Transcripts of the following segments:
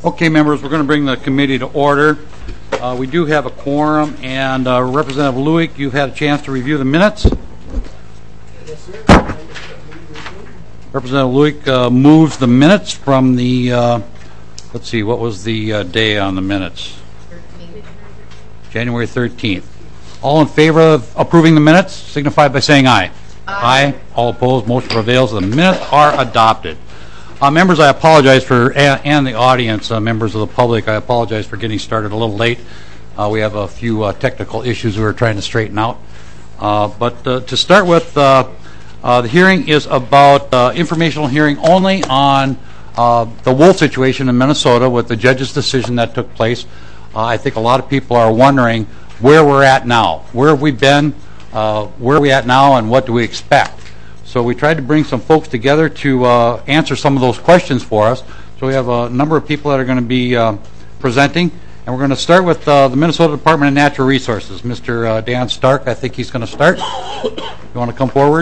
Okay, members, we're going to bring the committee to order. We do have a quorum, and Representative Lueck, you've had a chance to review the minutes. Yes, sir. Representative Lueck moves the minutes from the, let's see, what was the day on the minutes? 13th. January 13th. All in favor of approving the minutes, signify by saying aye. Aye. All opposed, motion prevails. The minutes are adopted. Members, I apologize for, and the audience, members of the public, I apologize for getting started a little late. We have a few technical issues we were trying to straighten out. But to start with, the hearing is about informational hearing only on the wolf situation in Minnesota with the judge's decision that took place. I think a lot of people are wondering where we're at now. Where have we been? Where are we at now, and what do we expect? So we tried to bring some folks together to answer some of those questions for us. So we have a number of people that are going to be presenting, and we're going to start with the Minnesota Department of Natural Resources. Mr. Dan Stark, I think he's going to start. You want to come forward?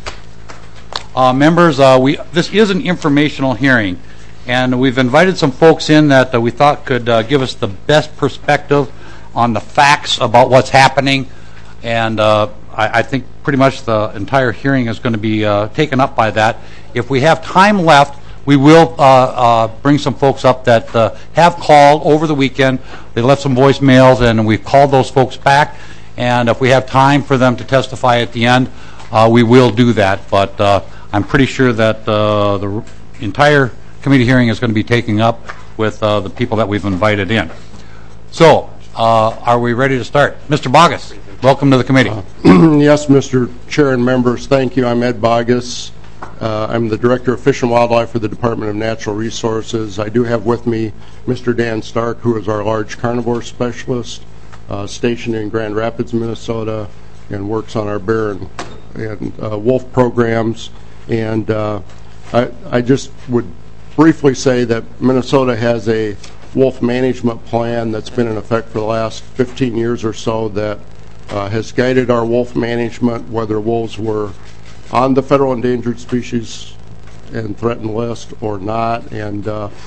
Members, this is an informational hearing, and we've invited some folks in that we thought could give us the best perspective on the facts about what's happening, and I think pretty much the entire hearing is going to be taken up by that. If we have time left, we will bring some folks up that have called over the weekend. They left some voicemails, and we've called those folks back. And if we have time for them to testify at the end, we will do that. But I'm pretty sure that the entire committee hearing is going to be taken up with the people that we've invited in. So, are we ready to start? Mr. Bogus. Welcome to the committee. Yes, Mr. Chair and members, thank you. I'm Ed Bogus. I'm the Director of Fish and Wildlife for the Department of Natural Resources. I do have with me Mr. Dan Stark, who is our large carnivore specialist, stationed in Grand Rapids, Minnesota, and works on our bear and wolf programs. And I just would briefly say that Minnesota has a wolf management plan that's been in effect for the last 15 years or so that has guided our wolf management, whether wolves were on the federal endangered species and threatened list or not, and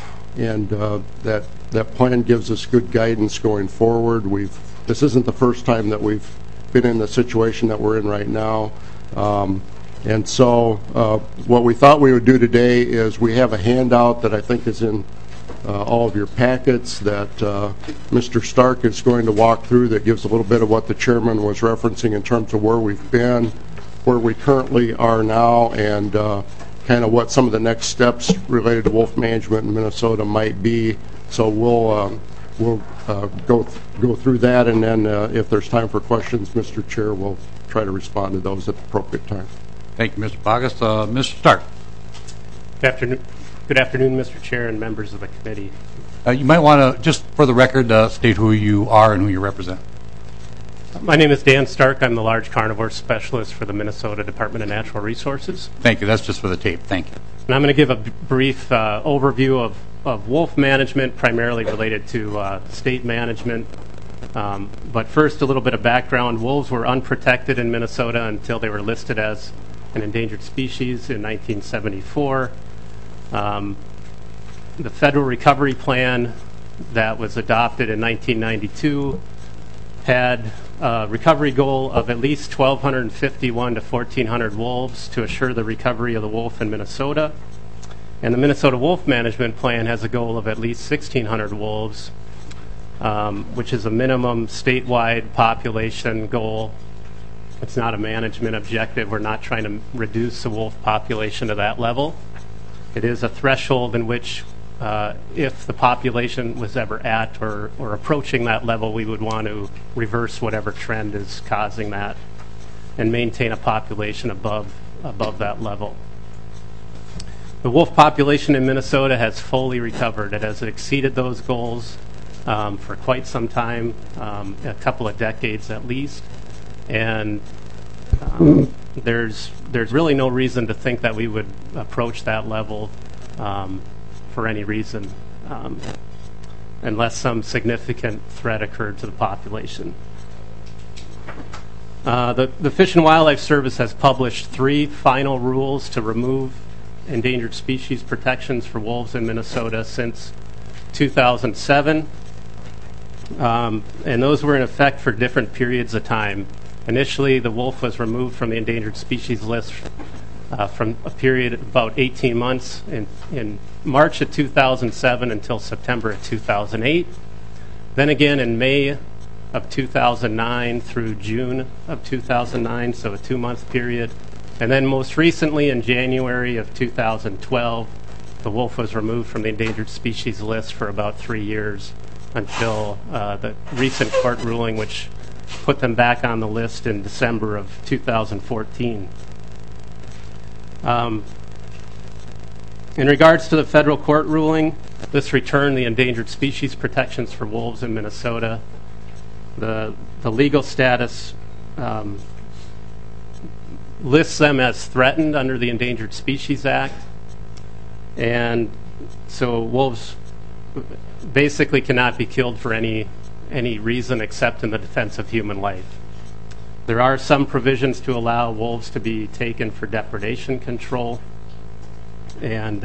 that plan gives us good guidance going forward. This isn't the first time that we've been in the situation that we're in right now, and so what we thought we would do today is we have a handout that I think is in all of your packets that Mr. Stark is going to walk through that gives a little bit of what the chairman was referencing in terms of where we've been, where we currently are now, and kind of what some of the next steps related to wolf management in Minnesota might be. So we'll go through that, and then if there's time for questions, Mr. Chair will try to respond to those at the appropriate time. Thank you, Mr. Bogus. Mr. Stark. Good afternoon, Mr. Chair and members of the committee. You might want to, just for the record, state who you are and who you represent. My name is Dan Stark. I'm the large carnivore specialist for the Minnesota Department of Natural Resources. Thank you. That's just for the tape. Thank you. And I'm going to give a brief overview of wolf management, primarily related to state management. But first, a little bit of background. Wolves were unprotected in Minnesota until they were listed as an endangered species in 1974. The federal recovery plan that was adopted in 1992 had a recovery goal of at least 1,251 to 1,400 wolves to assure the recovery of the wolf in Minnesota. And the Minnesota Wolf Management Plan has a goal of at least 1,600 wolves, which is a minimum statewide population goal. It's not a management objective. We're not trying to reduce the wolf population to that level. It is a threshold in which, if the population was ever at or approaching that level, we would want to reverse whatever trend is causing that and maintain a population above that level. The wolf population in Minnesota has fully recovered. It has exceeded those goals for quite some time, a couple of decades at least, and there's really no reason to think that we would approach that level for any reason unless some significant threat occurred to the population. The Fish and Wildlife Service has published 3 final rules to remove endangered species protections for wolves in Minnesota since 2007, and those were in effect for different periods of time. Initially, the wolf was removed from the endangered species list from a period of about 18 months in March of 2007 until September of 2008. Then again in May of 2009 through June of 2009, so a 2-month period. And then most recently in January of 2012, the wolf was removed from the endangered species list for about 3 years until the recent court ruling, which put them back on the list in December of 2014. In regards to the federal court ruling, this returned the endangered species protections for wolves in Minnesota. The legal status lists them as threatened under the Endangered Species Act, and so wolves basically cannot be killed for any reason except in the defense of human life. There are some provisions to allow wolves to be taken for depredation control, and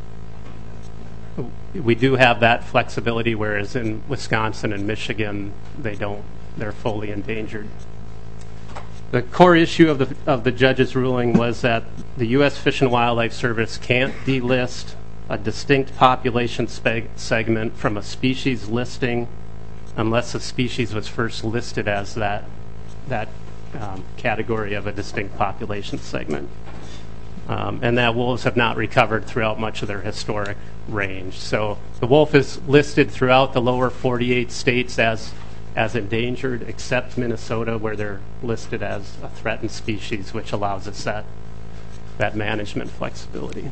we do have that flexibility, whereas in Wisconsin and Michigan, they don't. They're fully endangered. The core issue of the judge's ruling was that the U.S. Fish and Wildlife Service can't delist a distinct population segment from a species listing unless the species was first listed as that category of a distinct population segment. And that wolves have not recovered throughout much of their historic range. So the wolf is listed throughout the lower 48 states as endangered, except Minnesota, where they're listed as a threatened species, which allows us that management flexibility.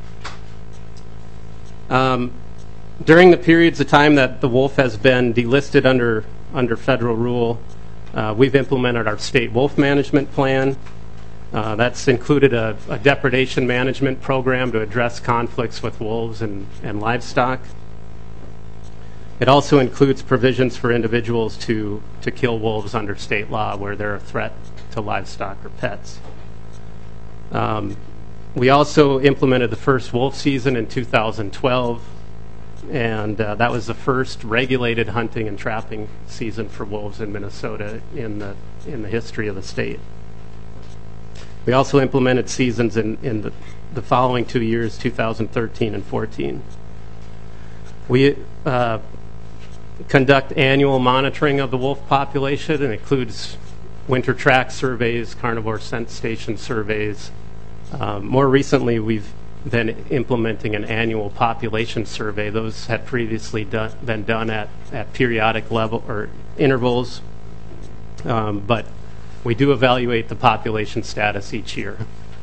During the periods of time that the wolf has been delisted under federal rule, we've implemented our state wolf management plan. That's included a depredation management program to address conflicts with wolves and livestock. It also includes provisions for individuals to kill wolves under state law where they're a threat to livestock or pets. We also implemented the first wolf season in 2012, and that was the first regulated hunting and trapping season for wolves in Minnesota in the history of the state. We also implemented seasons in the following 2 years, 2013 and 14. We conduct annual monitoring of the wolf population. It includes winter track surveys, carnivore scent station surveys. More recently, we've been implementing an annual population survey. Those had previously been done at periodic level or intervals, but we do evaluate the population status each year.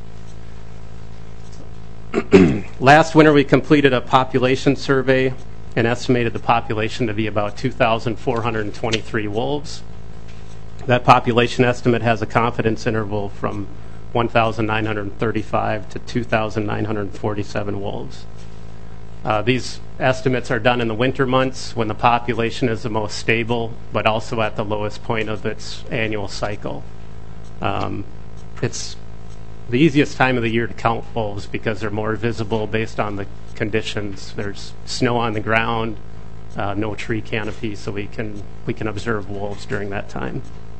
Last winter, we completed a population survey and estimated the population to be about 2,423 wolves. That population estimate has a confidence interval from 1,935 to 2,947 wolves. These estimates are done in the winter months when the population is the most stable, but also at the lowest point of its annual cycle. It's the easiest time of the year to count wolves because they're more visible based on the conditions. There's snow on the ground, no tree canopy, so we can observe wolves during that time.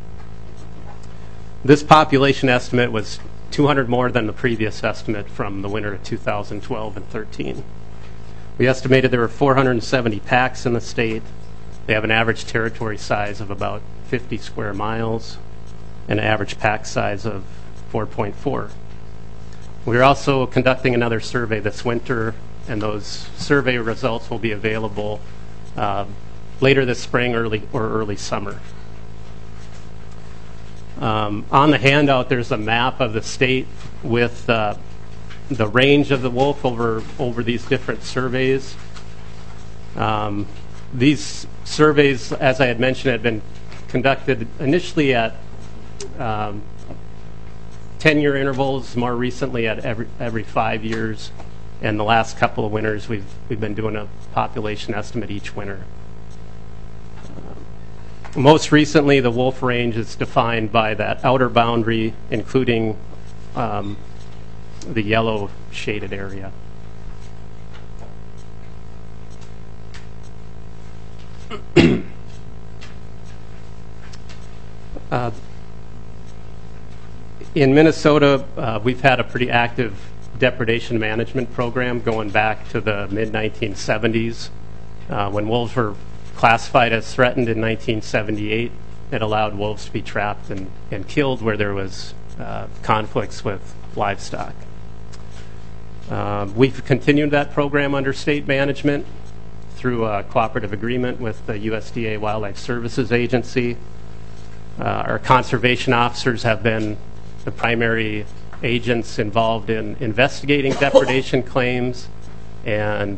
This population estimate was 200 more than the previous estimate from the winter of 2012 and 13. We estimated there were 470 packs in the state. They have an average territory size of about 50 square miles and an average pack size of 4.4. We're also conducting another survey this winter, and those survey results will be available later this spring, early summer. On the handout, there's a map of the state with the range of the wolf over these different surveys. These surveys, as I had mentioned, had been conducted initially at 10-year intervals, more recently at every 5 years, and the last couple of winters we've been doing a population estimate each winter. Most recently, the wolf range is defined by that outer boundary, including the yellow shaded area. In Minnesota, we've had a pretty active depredation management program going back to the mid-1970s. When wolves were classified as threatened in 1978, it allowed wolves to be trapped and killed where there was conflicts with livestock. We've continued that program under state management through a cooperative agreement with the USDA Wildlife Services Agency. Our conservation officers have been the primary agents involved in investigating depredation claims, and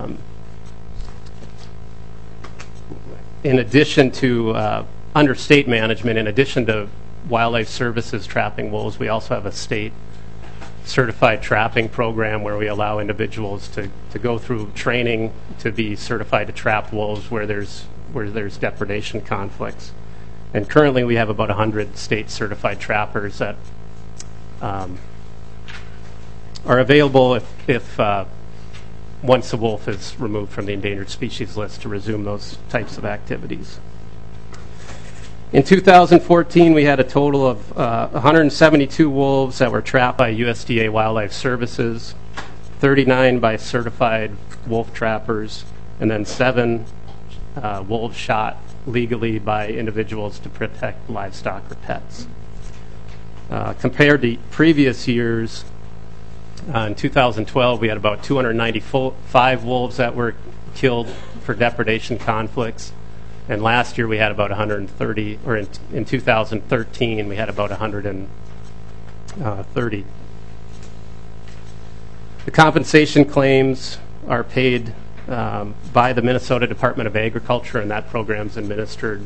in addition to under state management, in addition to Wildlife Services trapping wolves, we also have a state certified trapping program where we allow individuals to go through training to be certified to trap wolves where there's depredation conflicts. And currently we have about 100 state certified trappers that are available if once a wolf is removed from the endangered species list to resume those types of activities. In 2014, we had a total of 172 wolves that were trapped by USDA Wildlife Services, 39 by certified wolf trappers, and then 7 wolves shot legally by individuals to protect livestock or pets. Compared to previous years, in 2012, we had about 295 wolves that were killed for depredation conflicts. And last year we had about 130, or in 2013 we had about 130. The compensation claims are paid by the Minnesota Department of Agriculture, and that program's administered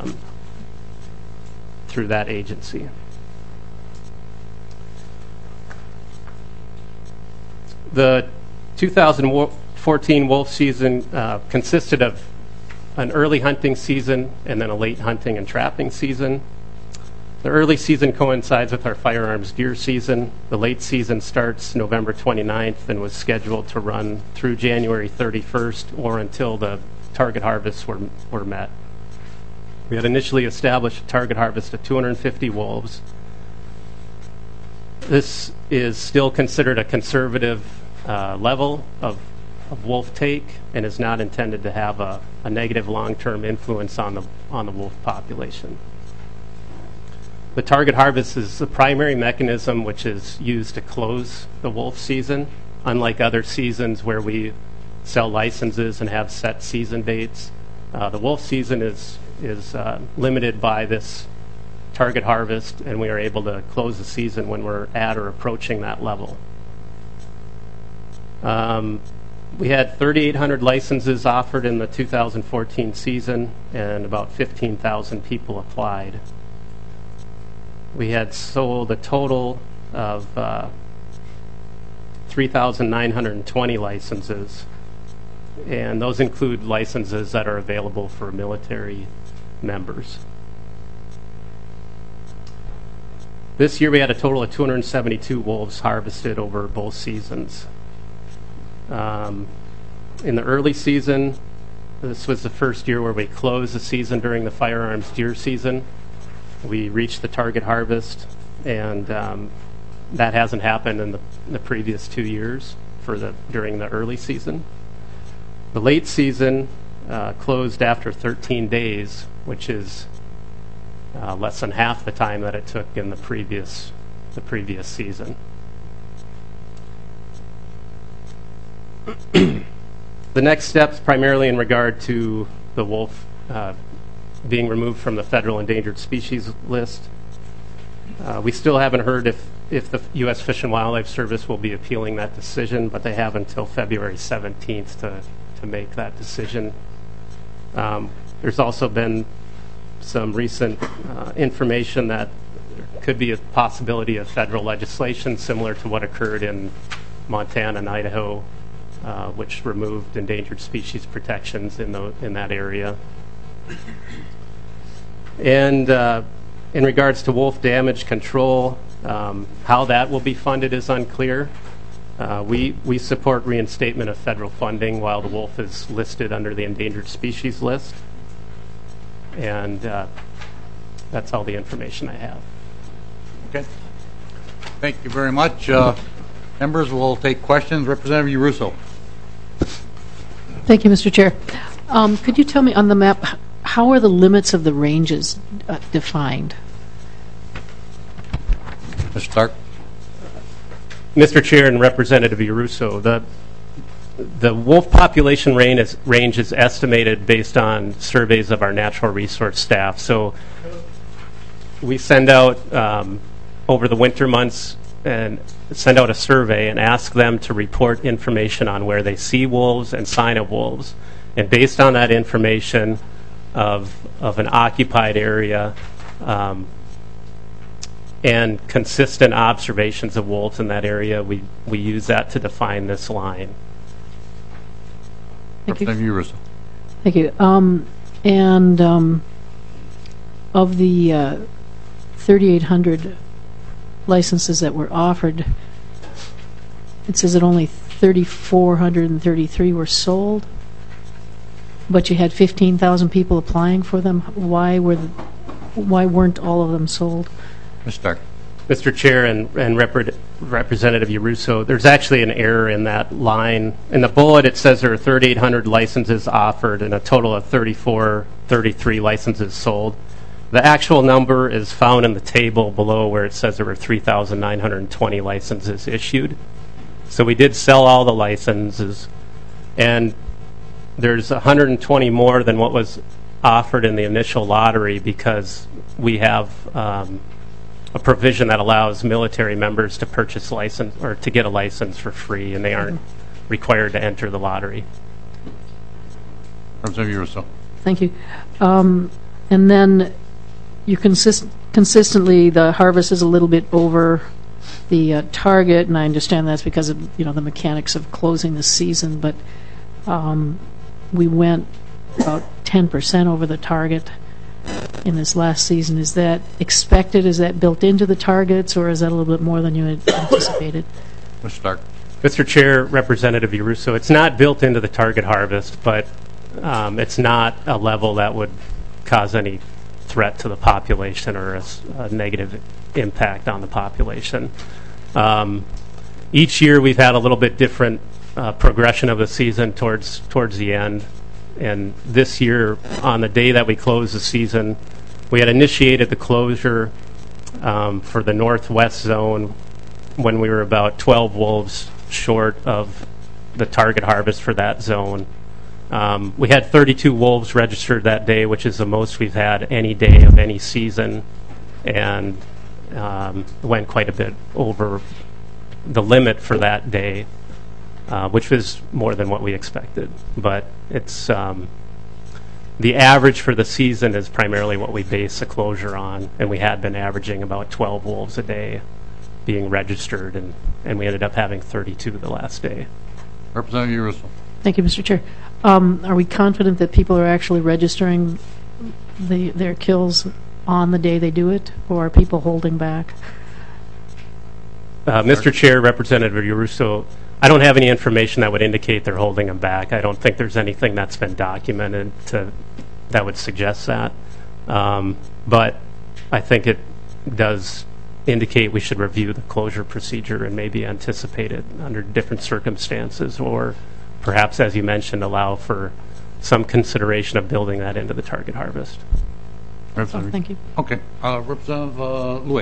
through that agency. The 2014 wolf season consisted of an early hunting season and then a late hunting and trapping season. The early season coincides with our firearms deer season. The late season starts November 29th and was scheduled to run through January 31st or until the target harvests were met. We had initially established a target harvest of 250 wolves. This is still considered a conservative level of wolf take and is not intended to have a negative long-term influence on the wolf population. The target harvest is the primary mechanism which is used to close the wolf season, unlike other seasons where we sell licenses and have set season dates. The wolf season is limited by this target harvest, and we are able to close the season when we're at or approaching that level. We had 3,800 licenses offered in the 2014 season, and about 15,000 people applied. We had sold a total of 3,920 licenses, and those include licenses that are available for military members. This year we had a total of 272 wolves harvested over both seasons. In the early season, this was the first year where we closed the season during the firearms deer season. We reached the target harvest, and that hasn't happened in the previous 2 years during the early season. The late season closed after 13 days, which is less than half the time that it took in the previous season. The next steps, primarily in regard to the wolf being removed from the federal endangered species list. We still haven't heard if the U.S. Fish and Wildlife Service will be appealing that decision, but they have until February 17th to make that decision. There's also been some recent information that there could be a possibility of federal legislation similar to what occurred in Montana and Idaho, which removed endangered species protections in that area. And in regards to wolf damage control, how that will be funded is unclear. We support reinstatement of federal funding while the wolf is listed under the endangered species list. And that's all the information I have. Okay. Thank you very much. Members will take questions. Representative Uruso. Thank you, Mr. Chair. Could you tell me on the map, how are the limits of the ranges defined? Mr. Stark. Mr. Chair and Representative Uruso, the wolf population range is estimated based on surveys of our natural resource staff. So we send out over the winter months and send out a survey and ask them to report information on where they see wolves and sign of wolves. And based on that information of an occupied area and consistent observations of wolves in that area, we use that to define this line. Thank you. Representative Uruso. Thank you. Of the 3,800 licenses that were offered, it says that only 3,433 were sold, but you had 15,000 people applying for them. Why weren't all of them sold? Mr. Stark. Mr. Chair and Representative Uruso, there's actually an error in that line. In the bullet, it says there are 3,800 licenses offered and a total of 33 licenses sold. The actual number is found in the table below where it says there were 3,920 licenses issued. So we did sell all the licenses, and there's 120 more than what was offered in the initial lottery because we have a provision that allows military members to purchase license or to get a license for free, and they aren't required to enter the lottery. Representative Uruso. Thank you. And then you consistently, the harvest is a little bit over the target, and I understand that's because of the mechanics of closing the season, but we went about 10% over the target in this last season. Is that expected? Is that built into the targets, or is that a little bit more than you had anticipated? Mr. Stark. Mr. Chair, Representative Uruso, it's not built into the target harvest, but it's not a level that would cause any threat to the population or a negative impact on the population. Each year we've had a little bit different progression of the season towards the end. And this year, on the day that we closed the season, we had initiated the closure for the northwest zone when we were about 12 wolves short of the target harvest for that zone. We had 32 wolves registered that day, which is the most we've had any day of any season, and went quite a bit over the limit for that day. Which was more than what we expected. But it's the average for the season is primarily what we base the closure on, and we had been averaging about 12 wolves a day being registered, and we ended up having 32 the last day. Representative Uruso. Thank you, Mr. Chair. Are we confident that people are actually registering their kills on the day they do it, or are people holding back? Mr. Chair, Representative Uruso, I don't have any information that would indicate they're holding them back. I don't think there's anything that's been documented that would suggest that. But I think it does indicate we should review the closure procedure and maybe anticipate it under different circumstances, or perhaps, as you mentioned, allow for some consideration of building that into the target harvest. Thank you. Okay. Representative Lueck.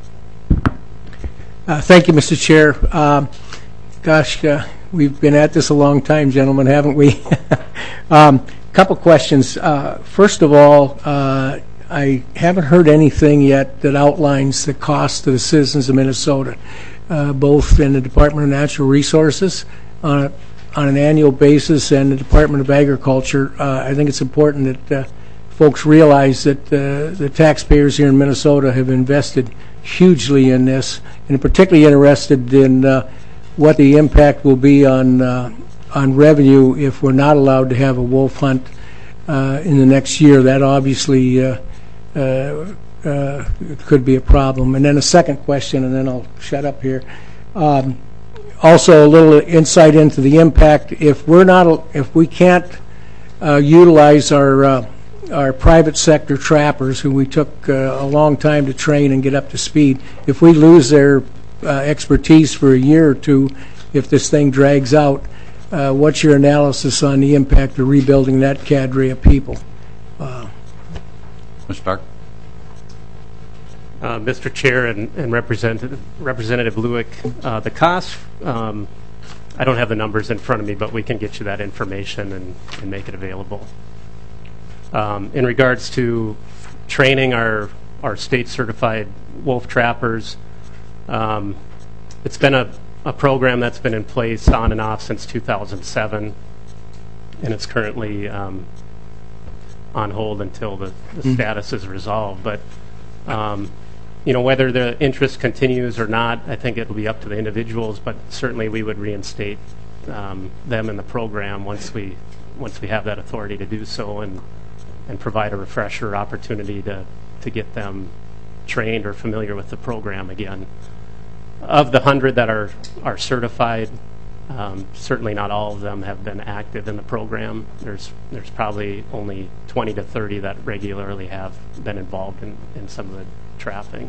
Thank you, Mr. Chair. Gosh, we've been at this a long time, gentlemen, haven't we? Couple questions. First of all, I haven't heard anything yet that outlines the cost to the citizens of Minnesota, both in the Department of Natural Resources on an annual basis and the Department of Agriculture. I think it's important that folks realize that the taxpayers here in Minnesota have invested hugely in this, and are particularly interested in what the impact will be on revenue if we're not allowed to have a wolf hunt in the next year. That obviously could be a problem. And then a second question, and then I'll shut up here. Also, a little insight into the impact. If we can't utilize our private sector trappers, who we took a long time to train and get up to speed, if we lose their expertise for a year or two, if this thing drags out, what's your analysis on the impact of rebuilding that cadre of people? Mr. Stark? Mr. Chair and Representative Lueck, the cost, I don't have the numbers in front of me, but we can get you that information and make it available. In regards to training our state-certified wolf trappers, it's been a program that's been in place on and off since 2007, and it's currently on hold until the status is resolved. But whether the interest continues or not, I think it'll be up to the individuals, but certainly we would reinstate them in the program once we have that authority to do so, and provide a refresher opportunity to get them trained or familiar with the program again. Of the 100 that are certified, certainly not all of them have been active in the program. There's probably only 20 to 30 that regularly have been involved in some of the trapping.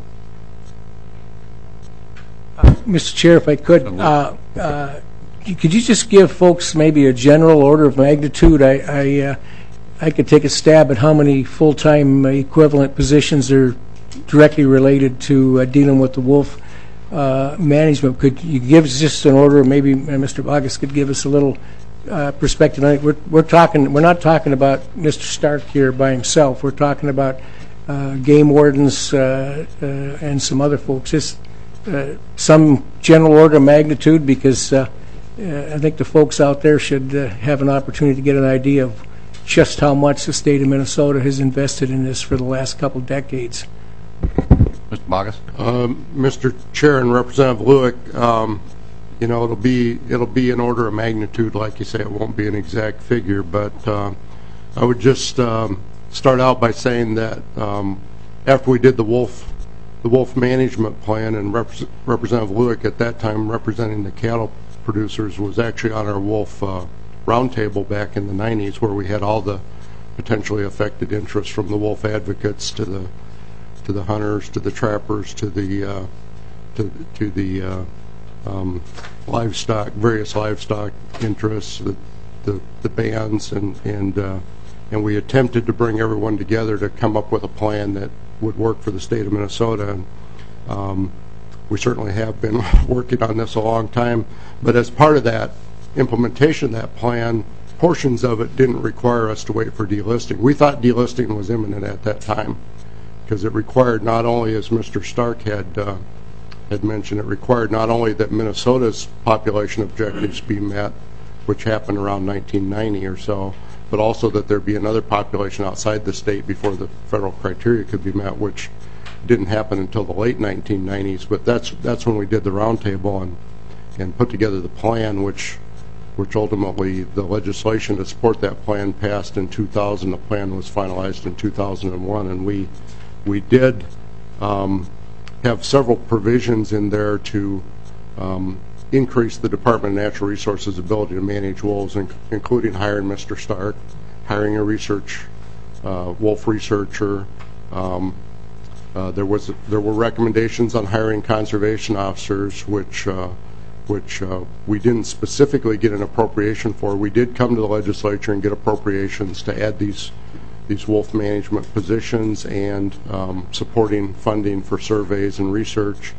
Mr. Chair, if I could you just give folks maybe a general order of magnitude? I could take a stab at how many full-time equivalent positions are directly related to dealing with the wolf management. Could you give us just an order? Maybe Mr. Boggess could give us a little perspective. We're not talking about Mr. Stark here by himself. We're talking about game wardens and some other folks. Just some general order of magnitude, because I think the folks out there should have an opportunity to get an idea of just how much the state of Minnesota has invested in this for the last couple decades. Mr. Boggess? Mr. Chair and Representative Lueck, it'll be an order of magnitude, like you say. It won't be an exact figure, but I would just start out by saying that after we did the wolf management plan, and Representative Lueck at that time, representing the cattle producers, was actually on our wolf roundtable back in the 90s, where we had all the potentially affected interests, from the wolf advocates to the hunters, to the trappers, to the livestock, various livestock interests, the bands, and we attempted to bring everyone together to come up with a plan that would work for the state of Minnesota. And we certainly have been working on this a long time, but as part of that implementation of that plan, portions of it didn't require us to wait for delisting. We thought delisting was imminent at that time, because it required not only, as Mr. Stark had mentioned, it required not only that Minnesota's population objectives be met, which happened around 1990 or so, but also that there be another population outside the state before the federal criteria could be met, which didn't happen until the late 1990s. But that's when we did the roundtable and put together the plan, which ultimately the legislation to support that plan passed in 2000. The plan was finalized in 2001, and we did have several provisions in there to increase the Department of Natural Resources' ability to manage wolves, including hiring Mr. Stark, hiring a wolf researcher. There were recommendations on hiring conservation officers, which we didn't specifically get an appropriation for. We did come to the legislature and get appropriations to add these wolf management positions and supporting funding for surveys and research.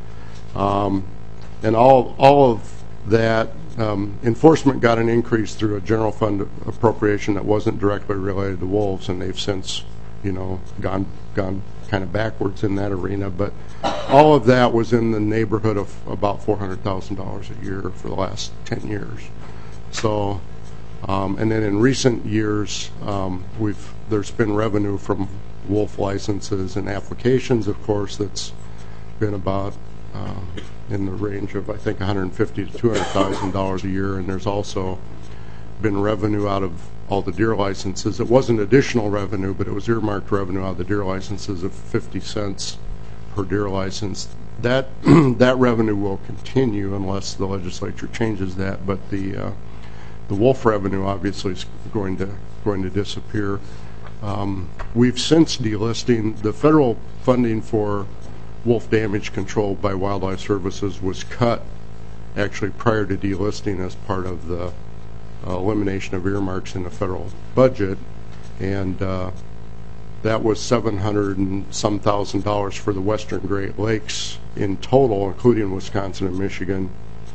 And all of that, enforcement got an increase through a general fund appropriation that wasn't directly related to wolves, and they've since, gone kind of backwards in that arena. But all of that was in the neighborhood of about $400,000 a year for the last 10 years. So, and then in recent years, there's been revenue from wolf licenses and applications, of course, that's been about in the range of, I think, $150,000 to $200,000 a year, and there's also been revenue out of all the deer licenses. It wasn't additional revenue, but it was earmarked revenue out of the deer licenses of 50 cents per deer license that that revenue will continue unless the legislature changes that. But the wolf revenue obviously is going to disappear. We've since delisting. The federal funding for wolf damage control by Wildlife Services was cut actually prior to delisting as part of the elimination of earmarks in the federal budget, and that was $700 and some thousand for the Western Great Lakes in total, including Wisconsin and Michigan.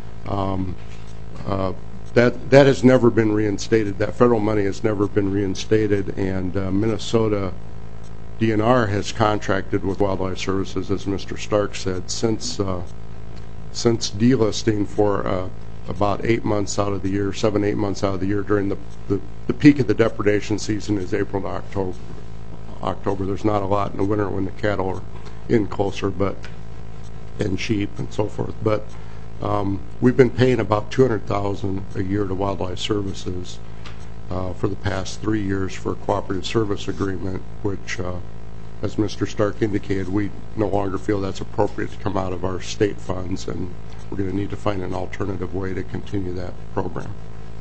That has never been reinstated. That federal money has never been reinstated, and Minnesota DNR has contracted with Wildlife Services, as Mr. Stark said, since delisting for about 8 months out of the year, 7-8 months out of the year. During the peak of the depredation season is April to October. There's not a lot in the winter when the cattle are in closer, and sheep and so forth. But we've been paying about $200,000 a year to Wildlife Services for the past 3 years for a cooperative service agreement, which, as Mr. Stark indicated, we no longer feel that's appropriate to come out of our state funds, and we're going to need to find an alternative way to continue that program.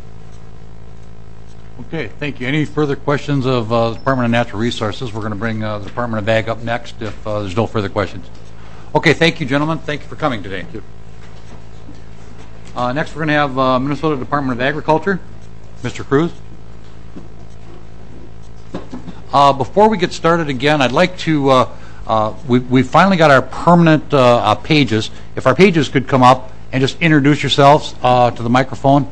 Okay, thank you. Any further questions of the Department of Natural Resources? We're going to bring the Department of Ag up next if there's no further questions. Okay, thank you, gentlemen. Thank you for coming today. Thank you. Next, we're going to have Minnesota Department of Agriculture, Mr. Cruz. Before we get started again, I'd like to, we finally got our permanent pages. If our pages could come up and just introduce yourselves to the microphone.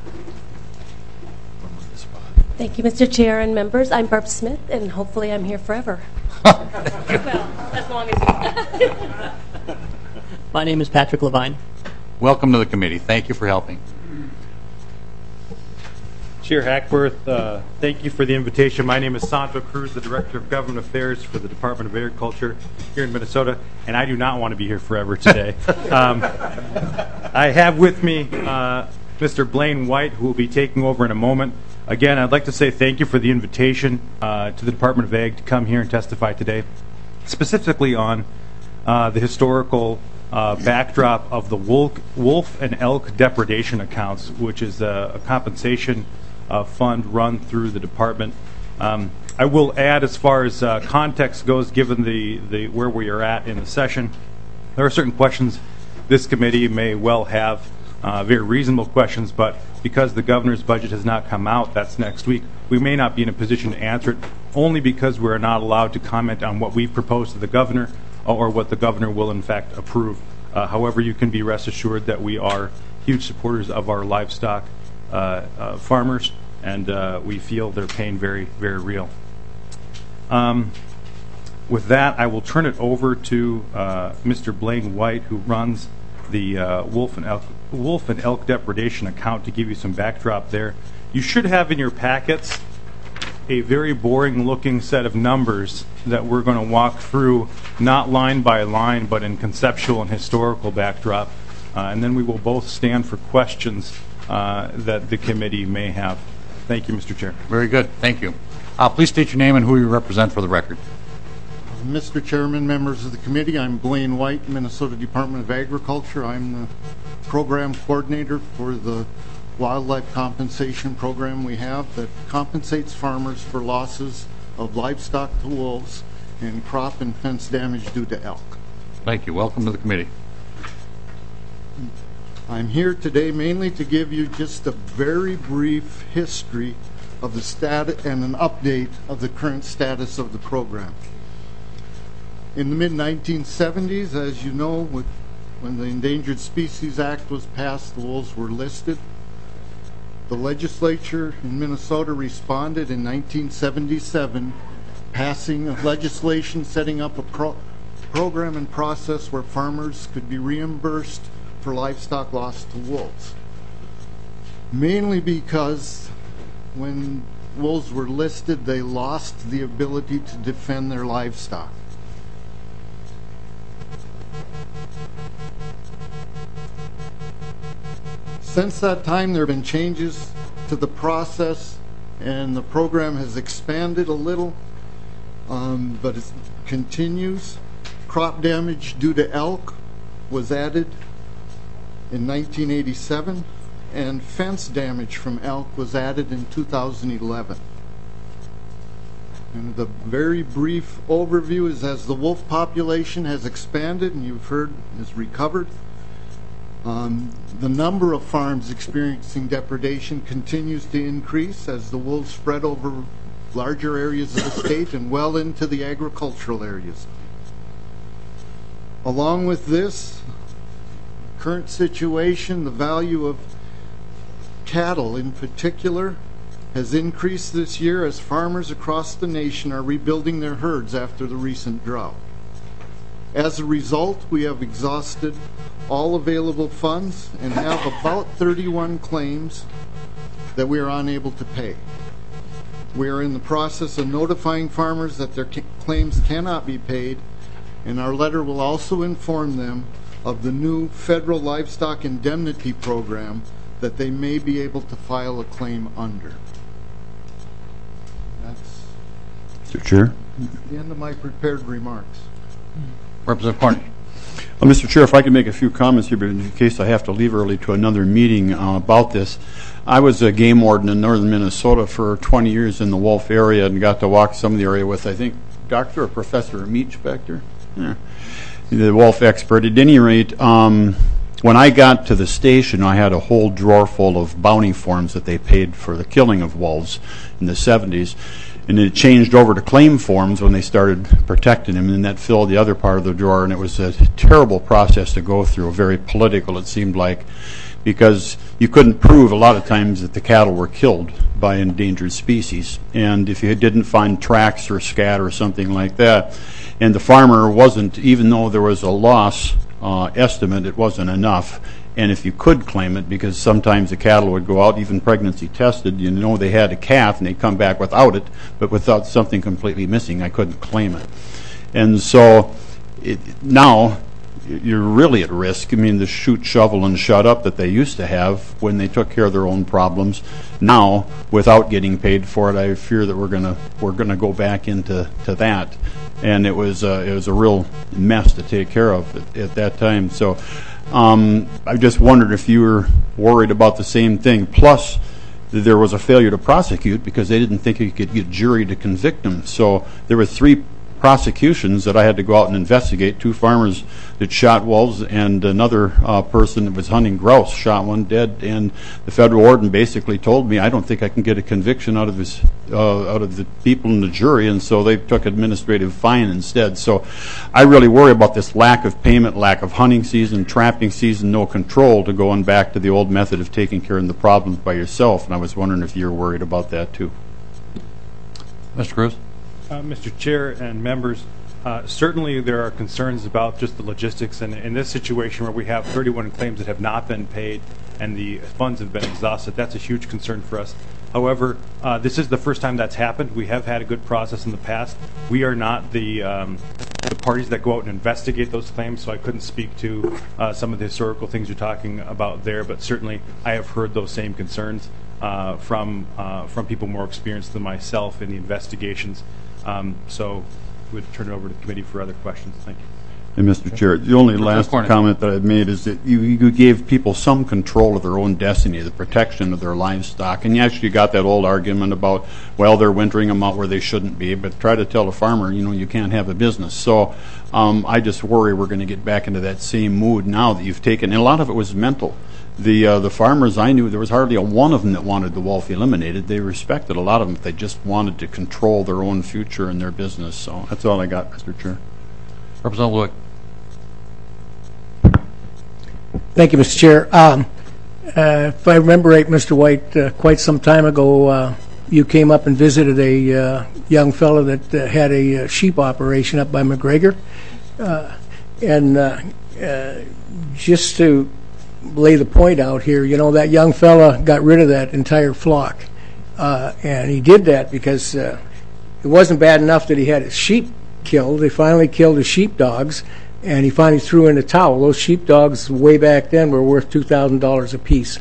Thank you, Mr. Chair and members. I'm Barb Smith, and hopefully I'm here forever. Well, as long as My name is Patrick Levine. Welcome to the committee. Thank you for helping. Chair Hackworth, thank you for the invitation. My name is Sandro Cruz, the Director of Government Affairs for the Department of Agriculture here in Minnesota, and I do not want to be here forever today. I have with me Mr. Blaine White, who will be taking over in a moment. Again, I'd like to say thank you for the invitation to the Department of Ag to come here and testify today, specifically on the historical backdrop of the wolf and elk depredation accounts, which is a compensation fund run through the department. I will add, as far as context goes, given the where we are at in the session, there are certain questions this committee may well have, very reasonable questions, but because the governor's budget has not come out, that's next week, we may not be in a position to answer it, only because we're not allowed to comment on what we've proposed to the governor or what the governor will in fact approve. However, you can be rest assured that we are huge supporters of our livestock farmers, and we feel their pain very, very real. With that, I will turn it over to Mr. Blaine White, who runs the wolf and elk depredation account, to give you some backdrop there. You should have in your packets a very boring looking set of numbers that we're going to walk through, not line by line, but in conceptual and historical backdrop. And then we will both stand for questions that the committee may have. Thank you, Mr. Chair. Very good. Thank you. Please state your name and who you represent for the record. Mr. Chairman, members of the committee, I'm Blaine White, Minnesota Department of Agriculture. I'm the program coordinator for the wildlife compensation program we have that compensates farmers for losses of livestock to wolves and crop and fence damage due to elk. Thank you. Welcome to the committee. I'm here today mainly to give you just a very brief history of the status and an update of the current status of the program. In the mid-1970s, as you know, when the Endangered Species Act was passed, the wolves were listed. The legislature in Minnesota responded in 1977, passing legislation setting up a program and process where farmers could be reimbursed for livestock lost to wolves. Mainly because when wolves were listed, they lost the ability to defend their livestock. Since that time, there have been changes to the process, and the program has expanded a little, but it continues. Crop damage due to elk was added in 1987, and fence damage from elk was added in 2011. And the very brief overview is, as the wolf population has expanded and you've heard is recovered, the number of farms experiencing depredation continues to increase as the wolves spread over larger areas of the state and well into the agricultural areas. Along with this current situation, the value of cattle in particular has increased this year as farmers across the nation are rebuilding their herds after the recent drought. As a result, we have exhausted all available funds and have about 31 claims that we are unable to pay. We are in the process of notifying farmers that their claims cannot be paid, and our letter will also inform them of the new federal livestock indemnity program that they may be able to file a claim under. That's Mr. Chair. the end of my prepared remarks. Representative Cornyn. Mr. Chair, if I could make a few comments here, but in case I have to leave early to another meeting about this. I was a game warden in northern Minnesota for 20 years in the wolf area and got to walk some of the area with, I think, Dr. or Professor Meach back there, the wolf expert. At any rate, when I got to the station, I had a whole drawer full of bounty forms that they paid for the killing of wolves in the 70s. And it changed over to claim forms when they started protecting him, and that filled the other part of the drawer, and it was a terrible process to go through, very political it seemed like, because you couldn't prove a lot of times that the cattle were killed by endangered species. And if you didn't find tracks or scat or something like that, and the farmer wasn't, even though there was a loss estimate, it wasn't enough. And if you could claim it, because sometimes the cattle would go out, even pregnancy tested, you know they had a calf and they'd come back without it, but without something completely missing, I couldn't claim it. And so now you're really at risk. I mean, the shoot, shovel, and shut up that they used to have when they took care of their own problems, now, without getting paid for it, I fear that we're gonna go back into that. And it was a real mess to take care of at that time. So I just wondered if you were worried about the same thing. Plus, there was a failure to prosecute because they didn't think you could get jury to convict them. So there were 3 prosecutions that I had to go out and investigate. 2 farmers that shot wolves and another person that was hunting grouse shot one dead. And the federal warden basically told me, I don't think I can get a conviction out of the people in the jury, and so they took administrative fine instead. So I really worry about this lack of payment, lack of hunting season, trapping season, no control, to going back to the old method of taking care of the problems by yourself. And I was wondering if you're worried about that too. Mr. Cruz. Mr. Chair and members, certainly there are concerns about just the logistics, and in this situation where we have 31 claims that have not been paid and the funds have been exhausted, that's a huge concern for us. However, this is the first time that's happened. We have had a good process in the past. We are not the parties that go out and investigate those claims, so I couldn't speak to some of the historical things you're talking about there, but certainly I have heard those same concerns from people more experienced than myself in the investigations. So we'd turn it over to the committee for other questions. Thank you. And Mr. Chair, the only last comment that I've made is that you gave people some control of their own destiny, the protection of their livestock. And you actually got that old argument about, well, they're wintering them out where they shouldn't be, but try to tell a farmer, you can't have a business. So I just worry we're going to get back into that same mood now that you've taken, and a lot of it was mental. The farmers I knew, there was hardly a one of them that wanted the wolf eliminated. They respected a lot of them, but they just wanted to control their own future and their business. So that's all I got, Mr. Chair. Representative Lewick. Thank you, Mr. Chair. If I remember right, Mr. White, quite some time ago, you came up and visited a young fellow that had a sheep operation up by McGregor. And just to lay the point out here, that young fella got rid of that entire flock. And he did that because it wasn't bad enough that he had his sheep killed. They finally killed his sheepdogs, and he finally threw in a towel. Those sheepdogs way back then were worth $2,000 a piece.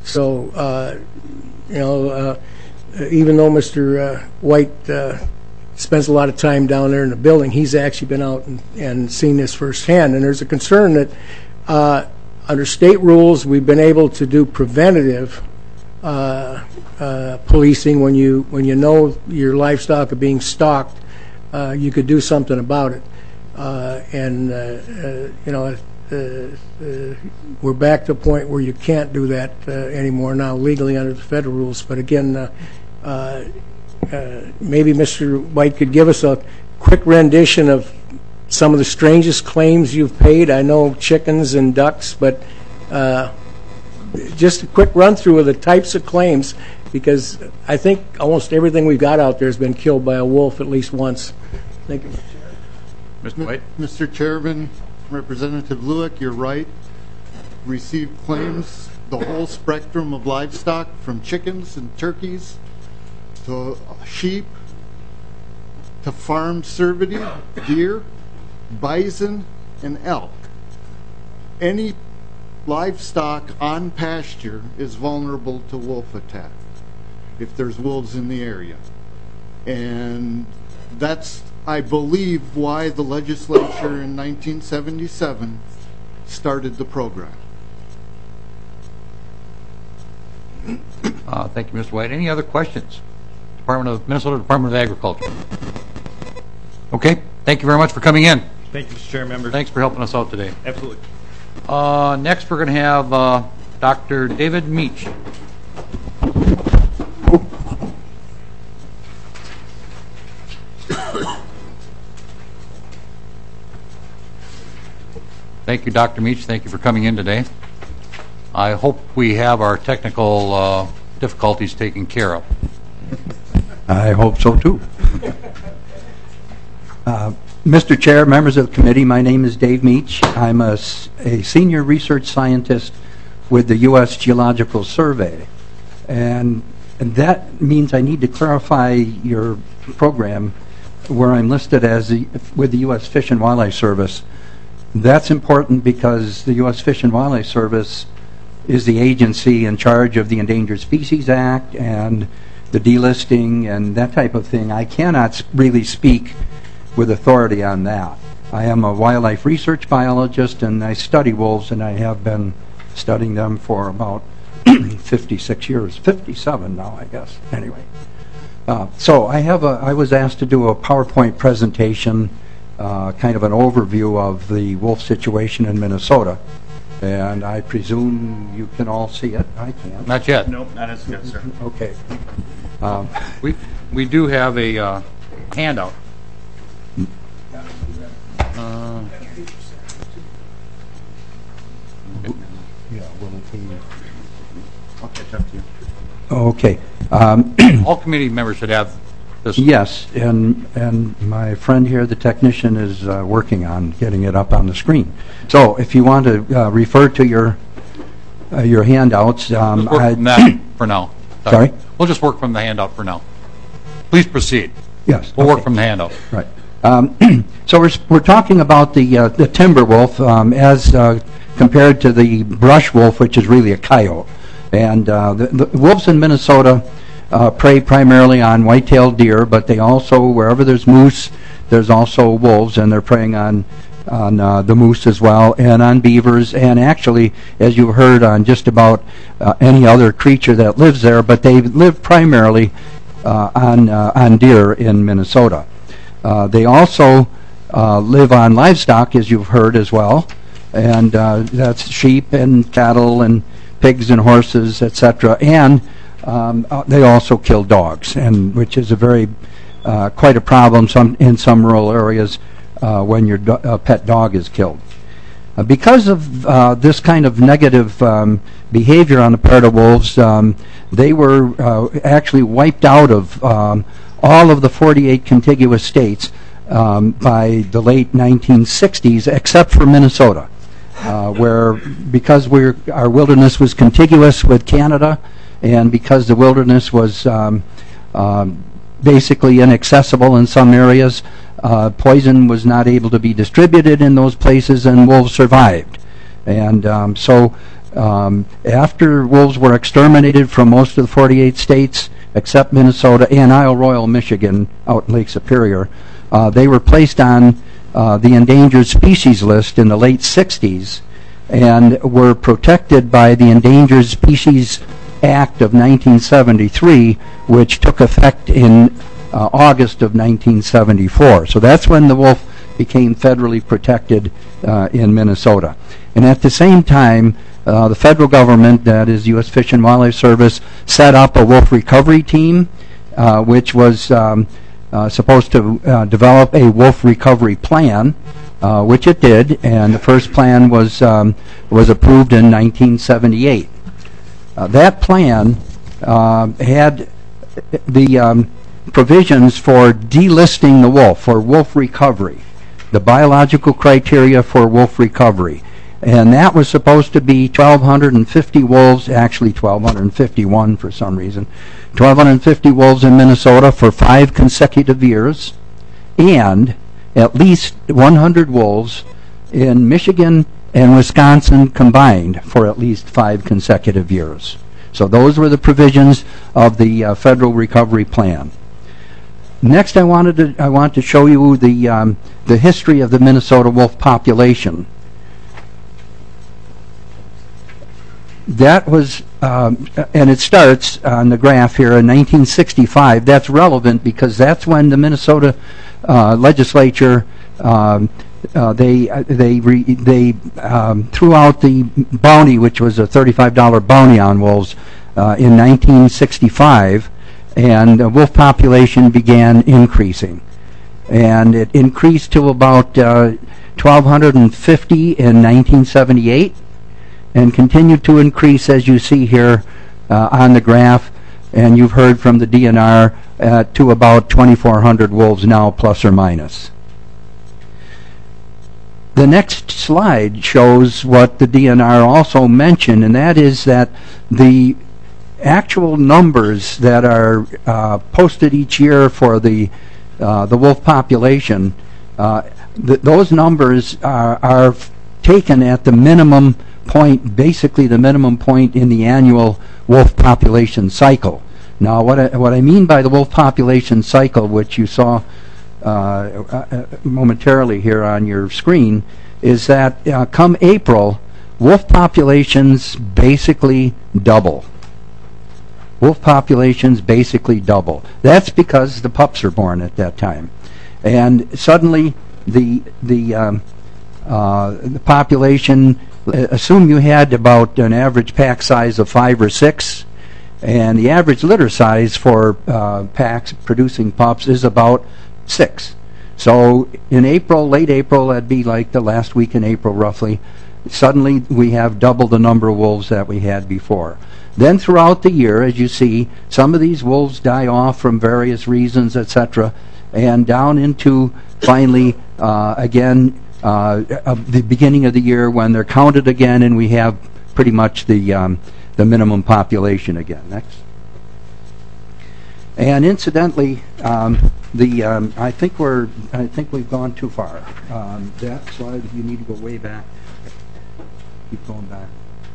Even though Mr. White spends a lot of time down there in the building. He's actually been out and seen this firsthand. And there's a concern that under state rules, we've been able to do preventative policing when you know your livestock are being stalked. You could do something about it. We're back to a point where you can't do that anymore now legally under the federal rules. But again, maybe Mr. White could give us a quick rendition of some of the strangest claims you've paid. I know chickens and ducks, but just a quick run through of the types of claims, because I think almost everything we've got out there has been killed by a wolf at least once. Thank you, Mr. Chair. Mr. White? Mr. Chairman, Representative Lueck, you're right. Received claims, the whole spectrum of livestock, from chickens and turkeys to sheep to farm cervidity, deer, bison, and elk. Any livestock on pasture is vulnerable to wolf attack if there's wolves in the area. And that's, I believe, why the legislature in 1977 started the program. Thank you, Mr. White. Any other questions? Minnesota Department of Agriculture. Okay, thank you very much for coming in. Thank you, Mr. Chair, members. Thanks for helping us out today. Absolutely. Next, we're going to have Dr. David Meach. Thank you, Dr. Meach. Thank you for coming in today. I hope we have our technical difficulties taken care of. I hope so, too. Mr. Chair, members of the committee, my name is Dave Meach. I'm a senior research scientist with the U.S. Geological Survey. And that means I need to clarify your program where I'm listed as with the U.S. Fish and Wildlife Service. That's important because the U.S. Fish and Wildlife Service is the agency in charge of the Endangered Species Act and the delisting and that type of thing. I cannot really speak with authority on that. I am a wildlife research biologist and I study wolves, and I have been studying them for about 56 years, 57 now, I guess. Anyway, so I was asked to do a PowerPoint presentation, kind of an overview of the wolf situation in Minnesota, and I presume you can all see it. I can't. Not yet. Nope, not as yet, sir. Okay. We do have a handout. I'll catch up to you. Okay. All committee members should have this. Yes, and my friend here, the technician, is working on getting it up on the screen. So if you want to refer to your handouts, Just work from that for now. Sorry? We'll just work from the handout for now. Please proceed. Yes. We'll okay. work from the handout. Right. So we're talking about the timber wolf as compared to the brush wolf, which is really a coyote. And the wolves in Minnesota prey primarily on white-tailed deer, but they also, wherever there's moose, there's also wolves, and they're preying on the moose as well, and on beavers, and actually, as you've heard, on just about any other creature that lives there, but they live primarily on deer in Minnesota. They also live on livestock, as you've heard as well, and that's sheep and cattle and pigs and horses, etc. And they also kill dogs, and which is a very quite a problem in some rural areas when your pet dog is killed. Because of this kind of negative behavior on the part of wolves, they were actually wiped out of all of the 48 contiguous states by the late 1960s, except for Minnesota, where because our wilderness was contiguous with Canada, and because the wilderness was basically inaccessible in some areas, poison was not able to be distributed in those places, and wolves survived. And so after wolves were exterminated from most of the 48 states, except Minnesota and Isle Royale, Michigan, out in Lake Superior. They were placed on the endangered species list in the late 60s and were protected by the Endangered Species Act of 1973, which took effect in August of 1974. So that's when the wolf became federally protected in Minnesota. And at the same time, the federal government, that is U.S. Fish and Wildlife Service, set up a wolf recovery team, which was supposed to develop a wolf recovery plan, which it did, and the first plan was approved in 1978. That plan had the provisions for delisting the wolf, for wolf recovery, the biological criteria for wolf recovery. And that was supposed to be 1,250 wolves, actually 1,251 for some reason, 1,250 wolves in Minnesota for 5 consecutive years, and at least 100 wolves in Michigan and Wisconsin combined for at least 5 consecutive years. So those were the provisions of the Federal Recovery Plan. Next, I want to show you the history of the Minnesota wolf population. That was, and it starts on the graph here in 1965. That's relevant because that's when the Minnesota legislature they threw out the bounty, which was a $35 bounty on wolves, in 1965, and the wolf population began increasing, and it increased to about 1,250 in 1978. And continued to increase, as you see here on the graph, and you've heard from the DNR, to about 2,400 wolves now, plus or minus. The next slide shows what the DNR also mentioned, and that is that the actual numbers that are posted each year for the wolf population, those numbers are taken at the minimum point, basically the minimum point in the annual wolf population cycle. Now, what I mean by the wolf population cycle, which you saw momentarily here on your screen, is that come April, wolf populations basically double. Wolf populations basically double. That's because the pups are born at that time, and suddenly the population. Assume you had about an average pack size of 5 or 6, and the average litter size for packs producing pups is about 6. So in April, late April, that'd be like the last week in April roughly, suddenly we have double the number of wolves that we had before. Then throughout the year, as you see, some of these wolves die off from various reasons, etc., and down into finally, again, the beginning of the year when they're counted again, and we have pretty much the minimum population again. Next. And incidentally, I think we've gone too far. That slide, you need to go way back. Keep going back,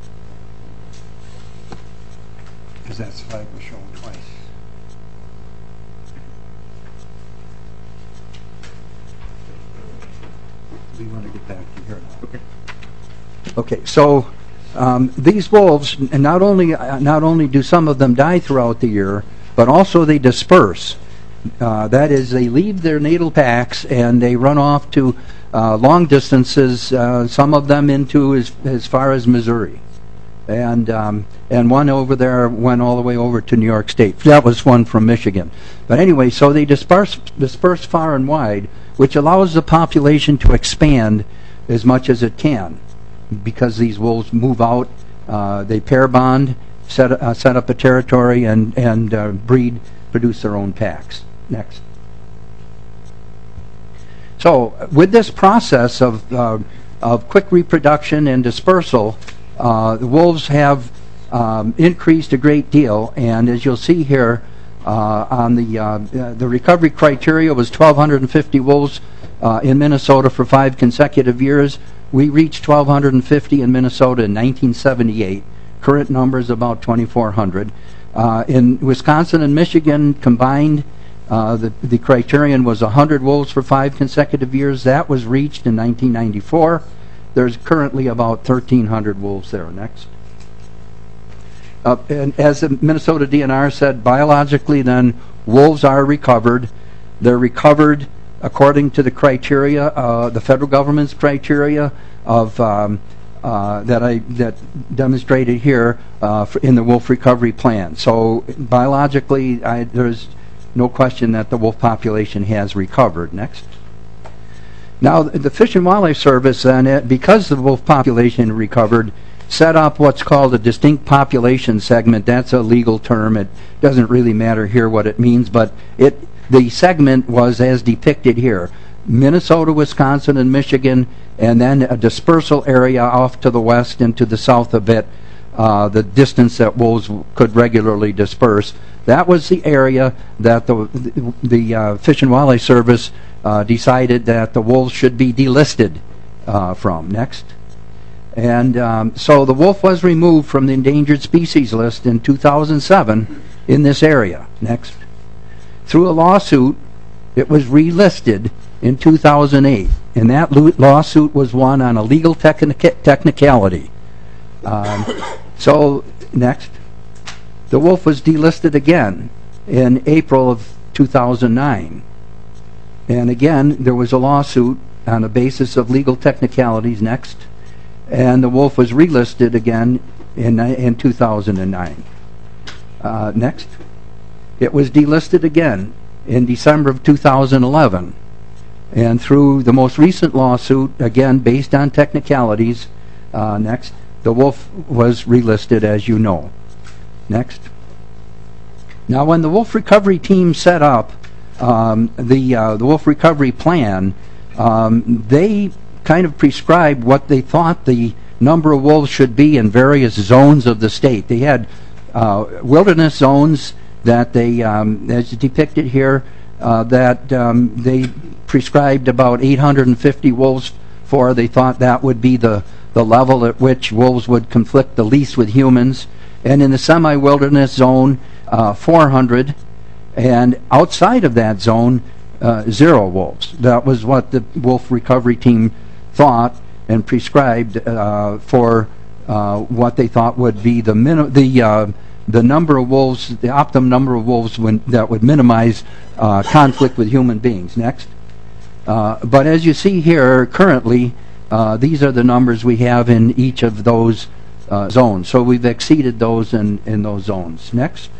because that slide was shown twice. We want to get back to here now. Okay. Okay. So these wolves, and not only do some of them die throughout the year, but also they disperse. That is, they leave their natal packs and they run off to long distances. Some of them into as far as Missouri, and one over there went all the way over to New York State. That was one from Michigan. But anyway, so they disperse far and wide, which allows the population to expand as much as it can, because these wolves move out, they pair bond, set up a territory, and breed, produce their own packs. Next. So with this process of quick reproduction and dispersal, the wolves have increased a great deal, and as you'll see here, on the recovery criteria was 1,250 wolves in Minnesota for 5 consecutive years. We reached 1,250 in Minnesota in 1978. Current number is about 2,400. In Wisconsin and Michigan combined, the criterion was 100 wolves for 5 consecutive years. That was reached in 1994. There's currently about 1,300 wolves there. Next. And as the Minnesota DNR said, biologically then, wolves are recovered. They're recovered according to the criteria, the federal government's criteria of that demonstrated here in the wolf recovery plan. So biologically, there's no question that the wolf population has recovered. Next. Now, the Fish and Wildlife Service, because the wolf population recovered, set up what's called a distinct population segment. That's a legal term. It doesn't really matter here what it means, but the segment was as depicted here. Minnesota, Wisconsin, and Michigan, and then a dispersal area off to the west and to the south a bit, the distance that wolves could regularly disperse. That was the area that the Fish and Wildlife Service decided that the wolves should be delisted from. Next. And so the wolf was removed from the endangered species list in 2007 in this area. Next. Through a lawsuit, it was relisted in 2008, and that lawsuit was won on a legal technicality. So, next. The wolf was delisted again in April of 2009. And again, there was a lawsuit on the basis of legal technicalities. Next. And the wolf was relisted again in 2009. Next. It was delisted again in December of 2011. And through the most recent lawsuit, again based on technicalities, next, the wolf was relisted, as you know. Next. Now, when the wolf recovery team set up the wolf recovery plan, they kind of prescribed what they thought the number of wolves should be in various zones of the state. They had wilderness zones that they, as depicted here, that they prescribed about 850 wolves for. They thought that would be the level at which wolves would conflict the least with humans. And in the semi-wilderness zone, 400. And outside of that zone, 0 wolves. That was what the wolf recovery team thought and prescribed for what they thought would be the number of wolves, the optimum number of wolves that would minimize conflict with human beings. Next. But as you see here, currently, these are the numbers we have in each of those zones. So we've exceeded those in those zones. Next.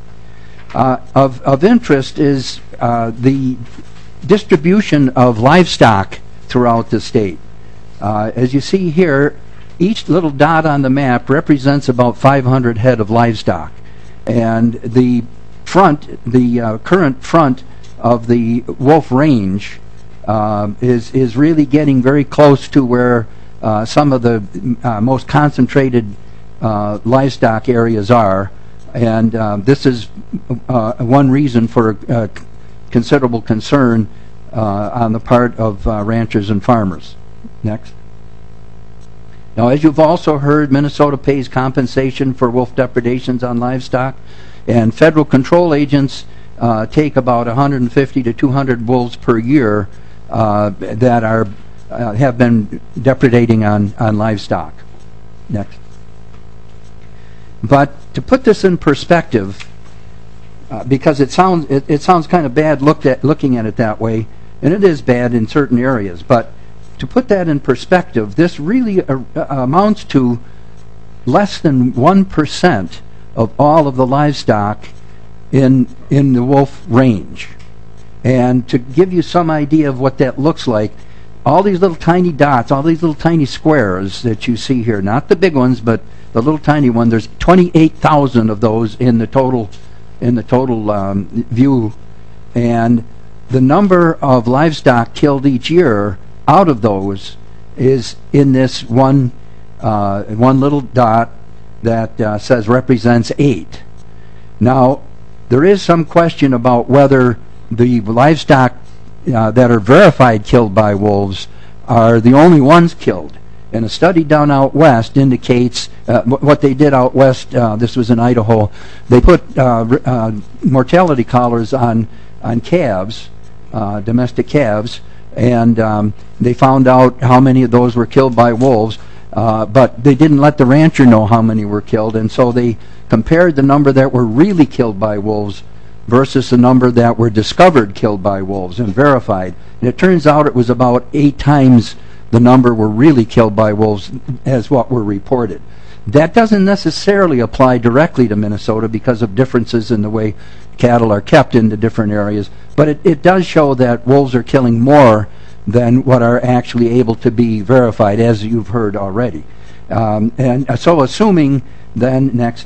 Of interest is the distribution of livestock throughout the state. As you see here, each little dot on the map represents about 500 head of livestock. And the current front of the Wolf Range is really getting very close to where some of the most concentrated livestock areas are. And this is one reason for considerable concern on the part of ranchers and farmers. Next. Now, as you've also heard, Minnesota pays compensation for wolf depredations on livestock, and federal control agents take about 150 to 200 wolves per year that have been depredating on livestock. Next. But to put this in perspective, because it sounds kind of bad looking at it that way, and it is bad in certain areas, but to put that in perspective, this really amounts to less than 1% of all of the livestock in the wolf range. And to give you some idea of what that looks like, all these little tiny dots, all these little tiny squares that you see here, not the big ones, but the little tiny one, there's 28,000 of those in the total view. And the number of livestock killed each year out of those is in this one little dot that says represents 8. Now, there is some question about whether the livestock that are verified killed by wolves are the only ones killed. And a study down out west indicates what they did out west. This was in Idaho. They put mortality collars on calves, domestic calves, and they found out how many of those were killed by wolves. But they didn't let the rancher know how many were killed, and so they compared the number that were really killed by wolves versus the number that were discovered killed by wolves and verified. And it turns out it was about 8 times the number were really killed by wolves as what were reported. That doesn't necessarily apply directly to Minnesota because of differences in the way cattle are kept in the different areas, but it does show that wolves are killing more than what are actually able to be verified, as you've heard already. And so assuming that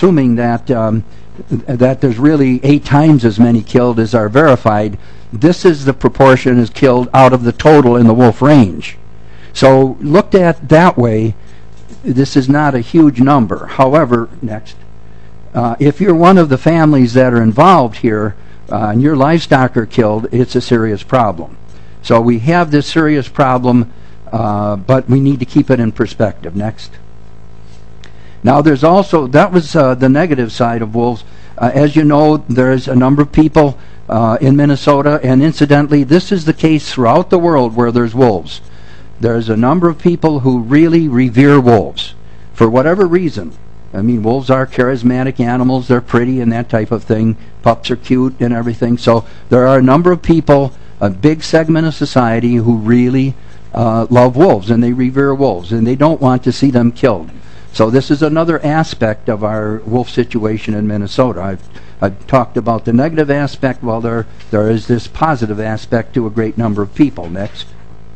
that there's really 8 times as many killed as are verified, this is the proportion is killed out of the total in the wolf range. So looked at that way, this is not a huge number. However, if you're one of the families that are involved here and your livestock are killed, it's a serious problem. So we have this serious problem, but we need to keep it in perspective. Next. Now there's also, that was the negative side of wolves. As you know, there's a number of people in Minnesota, and incidentally, this is the case throughout the world where there's wolves. There's a number of people who really revere wolves for whatever reason. I mean, wolves are charismatic animals, they're pretty and that type of thing. Pups are cute and everything. So there are a number of people, a big segment of society, who really love wolves and they revere wolves and they don't want to see them killed. So this is another aspect of our wolf situation in Minnesota. I've talked about the negative aspect, while there is this positive aspect to a great number of people. Next.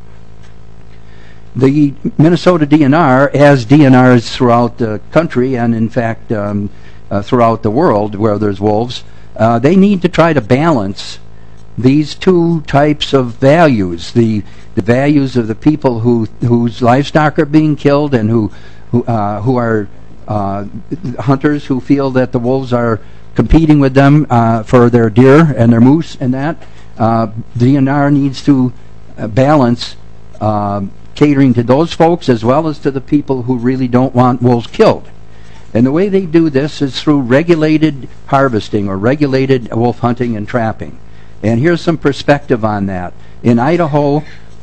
The Minnesota DNR, as DNRs throughout the country and in fact throughout the world where there's wolves, they need to try to balance these two types of values: the values of the people whose livestock are being killed and who are hunters who feel that the wolves are competing with them for their deer and their moose, and that DNR needs to balance catering to those folks as well as to the people who really don't want wolves killed. And the way they do this is through regulated harvesting or regulated wolf hunting and trapping. And here's some perspective on that. In Idaho,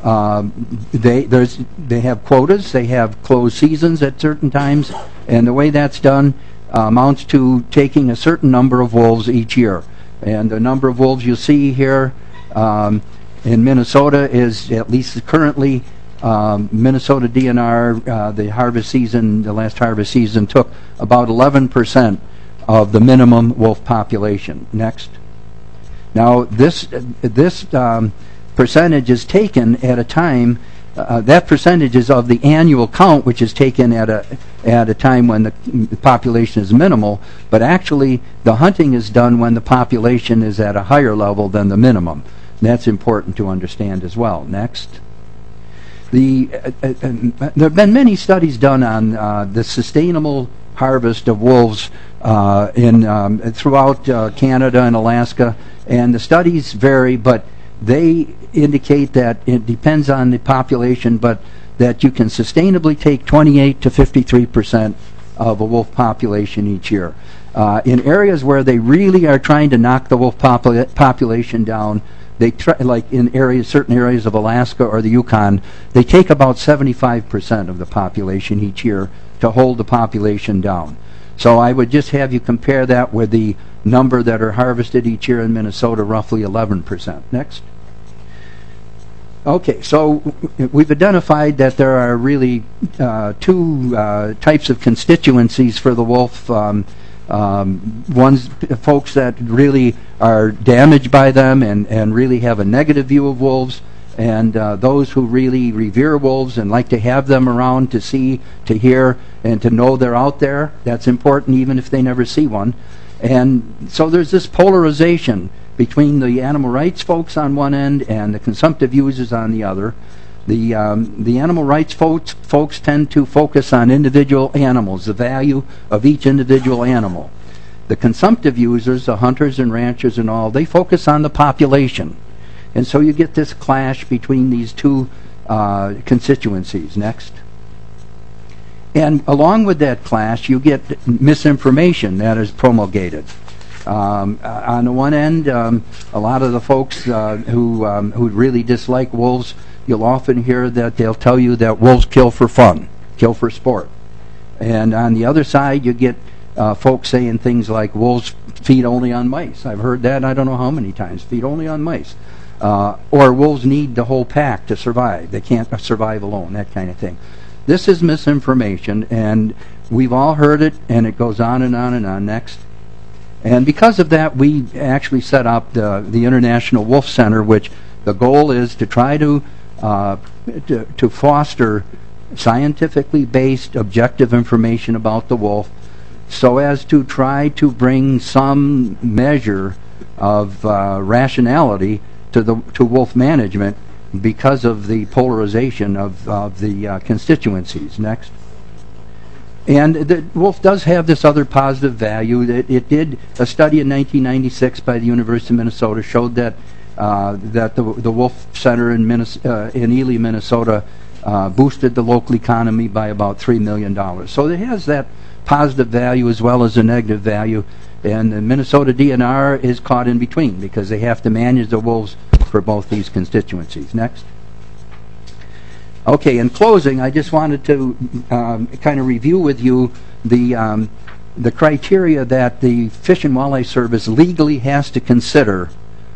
they have quotas, they have closed seasons at certain times, and the way that's done amounts to taking a certain number of wolves each year. And the number of wolves you see here in Minnesota is, at least currently, Minnesota DNR, the last harvest season took about 11% of the minimum wolf population. Next. Now this percentage is taken at a time, that percentage is of the annual count, which is taken at a time when the population is minimal, but actually the hunting is done when the population is at a higher level than the minimum. And that's important to understand as well. Next. There have been many studies done on the sustainable harvest of wolves throughout Canada and Alaska, and the studies vary, but they indicate that it depends on the population, but that you can sustainably take 28 to 53% of a wolf population each year. In areas where they really are trying to knock the wolf population down, they try, like in certain areas of Alaska or the Yukon, they take about 75% of the population each year to hold the population down. So I would just have you compare that with the number that are harvested each year in Minnesota, roughly 11%. Next. Okay, so we've identified that there are really two types of constituencies for the wolf. One's folks that really are damaged by them and really have a negative view of wolves, and those who really revere wolves and like to have them around to see, to hear, and to know they're out there. That's important even if they never see one. And so there's this polarization between the animal rights folks on one end and the consumptive users on the other. The animal rights folks tend to focus on individual animals, the value of each individual animal. The consumptive users, the hunters and ranchers and all, they focus on the population. And so you get this clash between these two constituencies. Next. And along with that clash, you get misinformation that is promulgated. On the one end, a lot of the folks who really dislike wolves, you'll often hear that they'll tell you that wolves kill for fun, kill for sport. And on the other side, you get folks saying things like wolves feed only on mice. I've heard that I don't know how many times, feed only on mice. Or wolves need the whole pack to survive. They can't survive alone, that kind of thing. This is misinformation, and we've all heard it, and it goes on and on and on. Next. And because of that, we actually set up the International Wolf Center, which the goal is to try to foster scientifically based, objective information about the wolf, so as to try to bring some measure of rationality to wolf management because of the polarization of the constituencies. Next. And the wolf does have this other positive value. It did a study in 1996 by the University of Minnesota showed that the Wolf Center in Ely, Minnesota, boosted the local economy by about $3 million. So it has that positive value as well as a negative value. And the Minnesota DNR is caught in between because they have to manage the wolves for both these constituencies. Next. Okay, in closing, I just wanted to kind of review with you the criteria that the Fish and Wildlife Service legally has to consider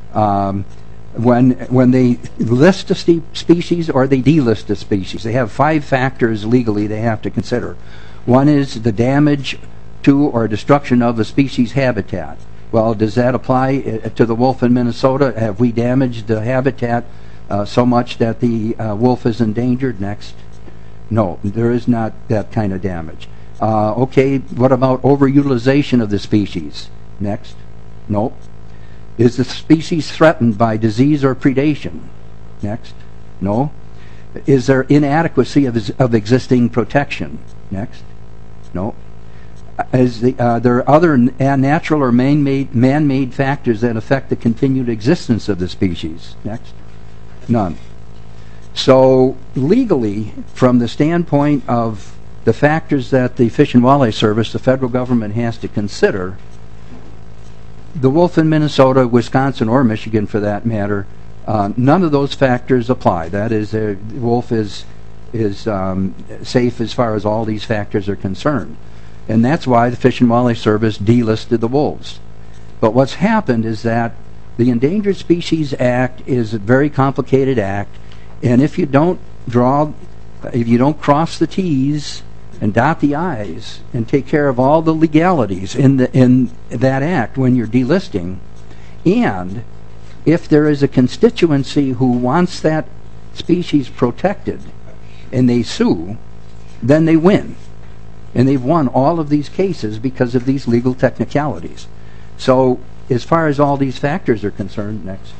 when they list a species or they delist a species. They have 5 factors legally they have to consider. One is the damage to or destruction of a species habitat. Well, does that apply to the wolf in Minnesota? Have we damaged the habitat so much that the wolf is endangered? Next. No, there is not that kind of damage. Okay, what about overutilization of the species? Next. No. Is the species threatened by disease or predation? Next. No. Is there inadequacy of existing protection? Next. No. There are other natural or man-made factors that affect the continued existence of the species? Next. None. So legally, from the standpoint of the factors that the Fish and Wildlife Service, the federal government, has to consider, the wolf in Minnesota, Wisconsin, or Michigan for that matter, none of those factors apply. That is, the wolf is safe as far as all these factors are concerned. And that's why the Fish and Wildlife Service delisted the wolves. But what's happened is that the Endangered Species Act is a very complicated act, and if you don't cross the T's and dot the I's and take care of all the legalities in that act when you're delisting, and if there is a constituency who wants that species protected and they sue, then they win. And they've won all of these cases because of these legal technicalities. So as far as all these factors are concerned, next,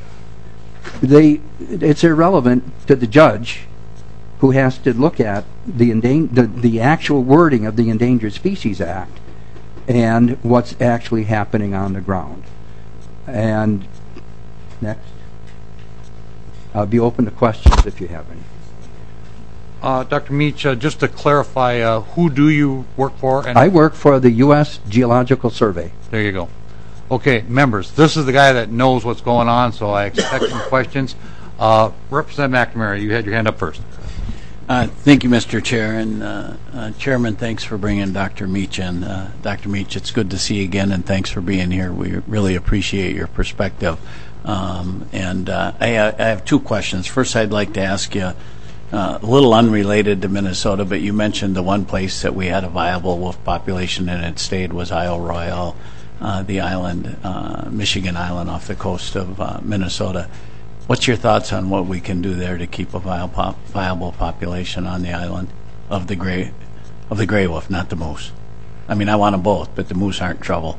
it's irrelevant to the judge who has to look at the actual wording of the Endangered Species Act and what's actually happening on the ground. And next, I'll be open to questions if you have any. Dr. Meach, just to clarify, who do you work for? I work for the U.S. Geological Survey. There you go. Okay, members, this is the guy that knows what's going on, so I expect some questions. Representative McNamara, you had your hand up first. Thank you, Mr. Chair. And Chairman, thanks for bringing Dr. Meach in. Dr. Meach, it's good to see you again, and thanks for being here. We really appreciate your perspective. I have 2 questions. First, I'd like to ask you, a little unrelated to Minnesota, but you mentioned the one place that we had a viable wolf population and it stayed was Isle Royale, the island, Michigan Island off the coast of Minnesota. What's your thoughts on what we can do there to keep a viable population on the island of the gray wolf, not the moose? I mean, I want them both, but the moose aren't in trouble.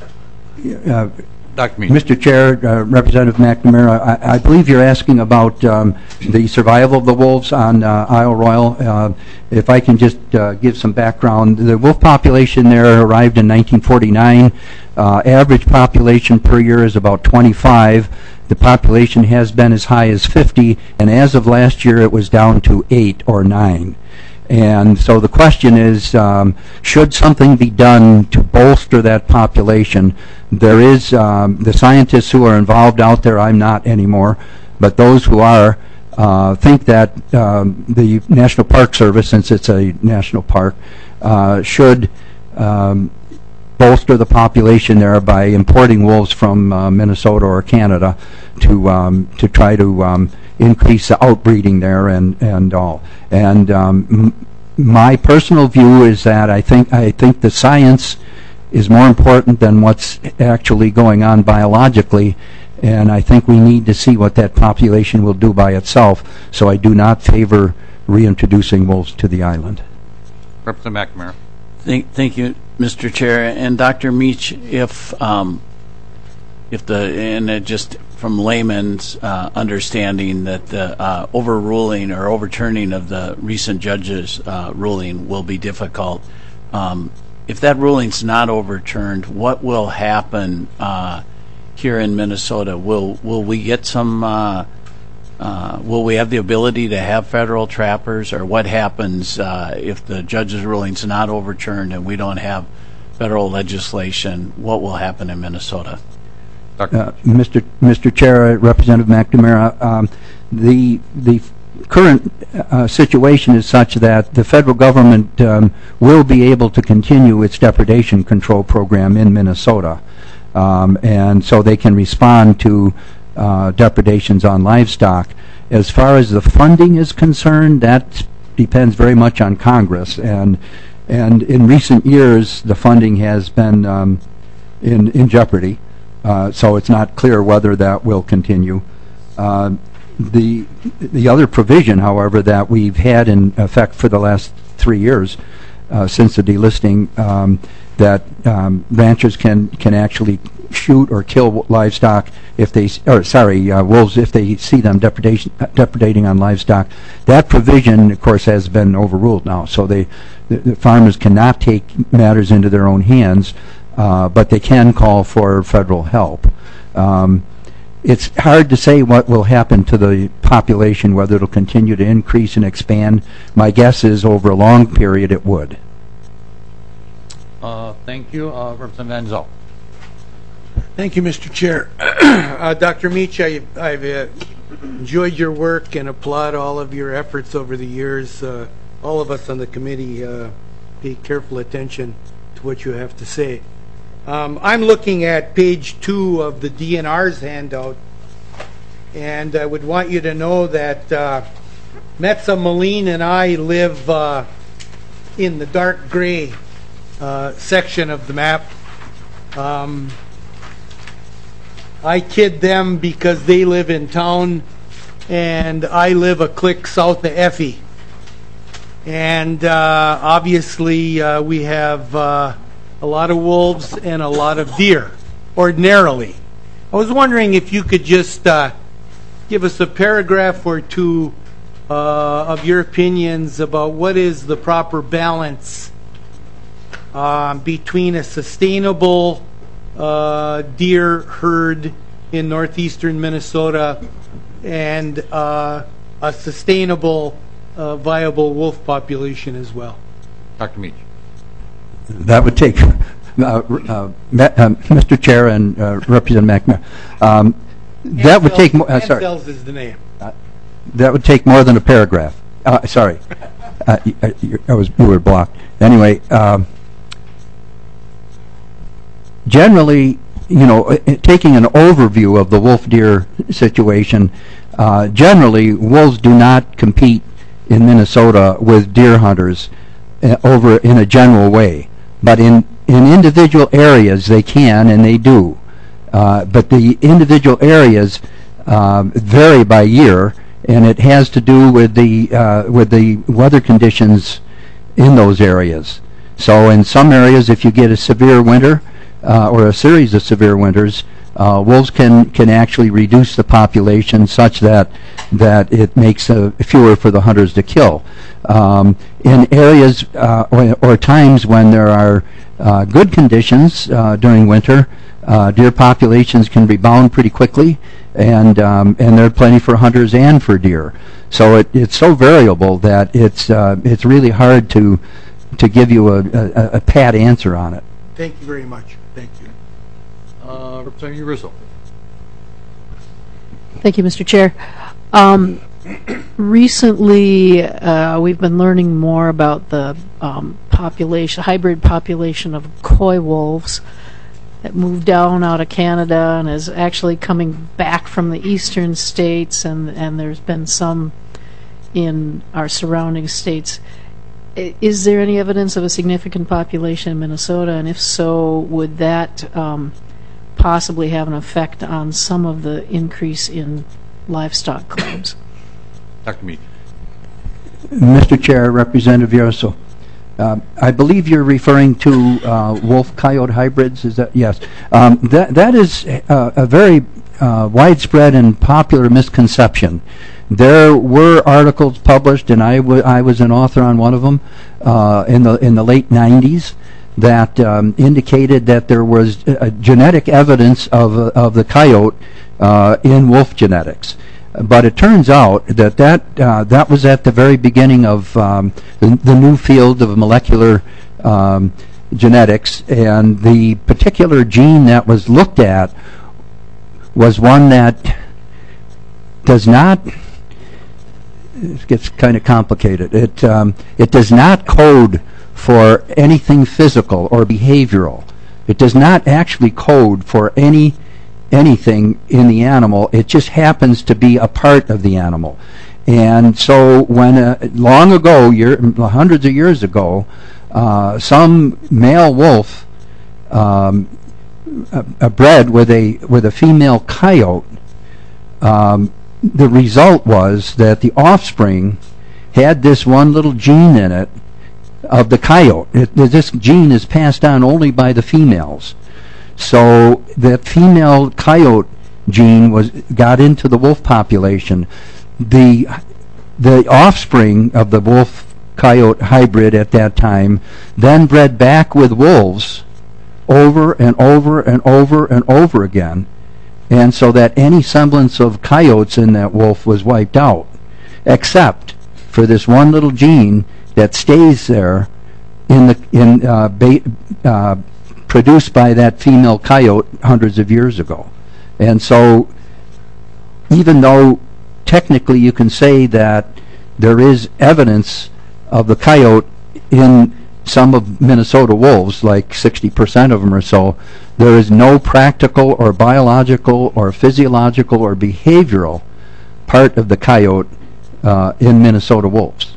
Mr. Chair, Representative McNamara, I believe you're asking about the survival of the wolves on Isle Royale. If I can just give some background, the wolf population there arrived in 1949. Average population per year is about 25. The population has been as high as 50, and as of last year it was down to 8 or 9. And so the question is, should something be done to bolster that population? There is the scientists who are involved out there, I'm not anymore, but those who are think that the National Park Service, since it's a national park, should bolster the population there by importing wolves from Minnesota or Canada to try to increase the outbreeding there and all. And my personal view is that I think the science is more important than what's actually going on biologically, and I think we need to see what that population will do by itself. So I do not favor reintroducing wolves to the island. Representative McNamara. Thank you, Mr. Chair. And Dr. Meach, just from layman's understanding that the overruling or overturning of the recent judge's ruling will be difficult. If that ruling's not overturned, what will happen here in Minnesota? Will we get some? Will we have the ability to have federal trappers, or what happens if the judge's ruling's not overturned and we don't have federal legislation? What will happen in Minnesota? Mr. Chair, Representative McNamara, the current situation is such that the federal government will be able to continue its depredation control program in Minnesota, and so they can respond to depredations on livestock. As far as the funding is concerned, that depends very much on Congress, and in recent years the funding has been in jeopardy. So it's not clear whether that will continue. The other provision, however, that we've had in effect for the last 3 years since the delisting, that ranchers can actually shoot or kill livestock if they, wolves if they see them depredating on livestock. That provision, of course, has been overruled now. So the farmers cannot take matters into their own hands. But they can call for federal help. It's hard to say what will happen to the population, whether it will continue to increase and expand. My guess is over a long period it would. Thank you. Representative Enzo. Thank you, Mr. Chair. Dr. Meach, I've enjoyed your work and applaud all of your efforts over the years. All of us on the committee pay careful attention to what you have to say. I'm looking at page 2 of the DNR's handout, and I would want you to know that Metza Moline and I live in the dark gray section of the map. I kid them because they live in town, and I live a click south of Effie. And obviously we have a lot of wolves and a lot of deer, ordinarily. I was wondering if you could just give us a paragraph or two of your opinions about what is the proper balance between a sustainable deer herd in northeastern Minnesota and a sustainable, viable wolf population as well. Dr. Meach. That would take, Mr. Chair and Representative McNamara, that would take more. Sorry. Ansels is the name. That would take more than a paragraph. Sorry, you were blocked. Anyway, generally, taking an overview of the wolf deer situation, generally wolves do not compete in Minnesota with deer hunters over in a general way. But in individual areas they can, and they do. But the individual areas vary by year, and it has to do with the weather conditions in those areas. So in some areas, if you get a severe winter or a series of severe winters, wolves can actually reduce the population such that it makes fewer for the hunters to kill. In areas or times when there are good conditions during winter, deer populations can rebound pretty quickly, and there are plenty for hunters and for deer. So it's so variable that it's really hard to give you a pat answer on it. Thank you very much. Thank you. Representative Russo. Thank you, Mr. Chair. Recently, we've been learning more about the hybrid population of coy wolves that moved down out of Canada and is actually coming back from the eastern states, and there's been some in our surrounding states. Is there any evidence of a significant population in Minnesota, and if so, would that possibly have an effect on some of the increase in livestock claims? Dr. Meach. Mr. Chair, Representative Urso, I believe you're referring to wolf-coyote hybrids. Is that yes? That is a very widespread and popular misconception. There were articles published, and I was an author on one of them in the late 90s that indicated that there was genetic evidence of the coyote in wolf genetics. But it turns out that was at the very beginning of the new field of molecular genetics, and the particular gene that was looked at was one that does not. It gets kind of complicated. It does not code for anything physical or behavioral. It does not actually code for anything in the animal. It just happens to be a part of the animal. And so when long ago, hundreds of years ago, some male wolf bred with a female coyote, the result was that the offspring had this one little gene in it of the coyote. This gene is passed on only by the females. So the female coyote gene got into the wolf population. The offspring of the wolf-coyote hybrid at that time then bred back with wolves over and over and over and over again, and so that any semblance of coyotes in that wolf was wiped out, except for this one little gene that stays there produced by that female coyote hundreds of years ago. And so even though technically you can say that there is evidence of the coyote in some of Minnesota wolves, like 60% of them or so, there is no practical or biological or physiological or behavioral part of the coyote in Minnesota wolves.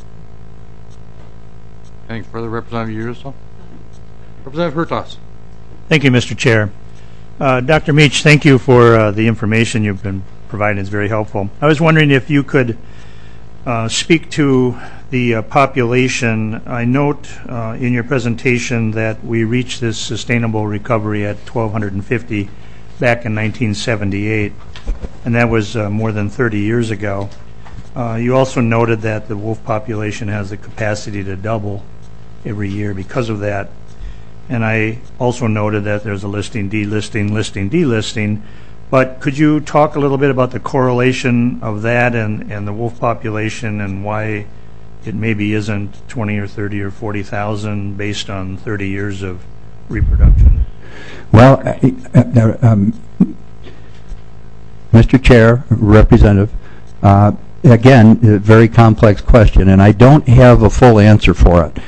Any further, Representative Urso? Representative Hurtas. Thank you, Mr. Chair. Dr. Meach, thank you for the information you've been providing. It's very helpful. I was wondering if you could speak to the population. I note in your presentation that we reached this sustainable recovery at 1,250 back in 1978, and that was more than 30 years ago. You also noted that the wolf population has the capacity to double every year because of that. And I also noted that there's a listing, delisting, listing, delisting. But could you talk a little bit about the correlation of that and the wolf population and why it maybe isn't 20 or 30 or 40,000 based on 30 years of reproduction? Well, Mr. Chair, Representative, again, a very complex question, and I don't have a full answer for it.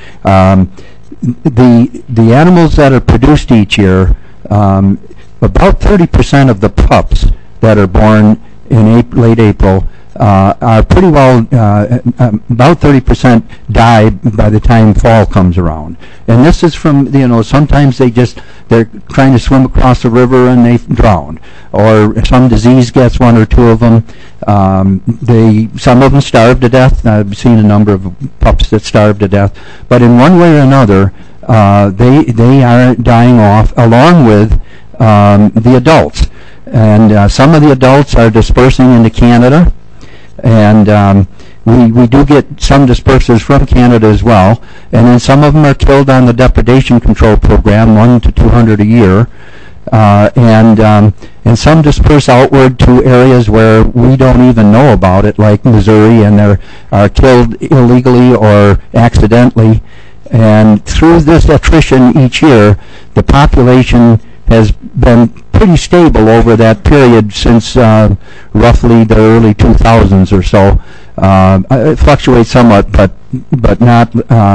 The animals that are produced each year, about 30% of the pups that are born in late April are pretty well, about 30% die by the time fall comes around. And this is from, sometimes they're trying to swim across the river and they drown. Or some disease gets one or two of them. Some of them starve to death. I've seen a number of pups that starve to death. But in one way or another, they are dying off along with the adults. And some of the adults are dispersing into Canada. And we do get some dispersers from Canada as well. And then some of them are killed on the depredation control program, 100 to 200 a year. And some disperse outward to areas where we don't even know about it, like Missouri, and they are killed illegally or accidentally. And through this attrition each year, the population has been pretty stable over that period since roughly the early 2000s or so. It fluctuates somewhat, but not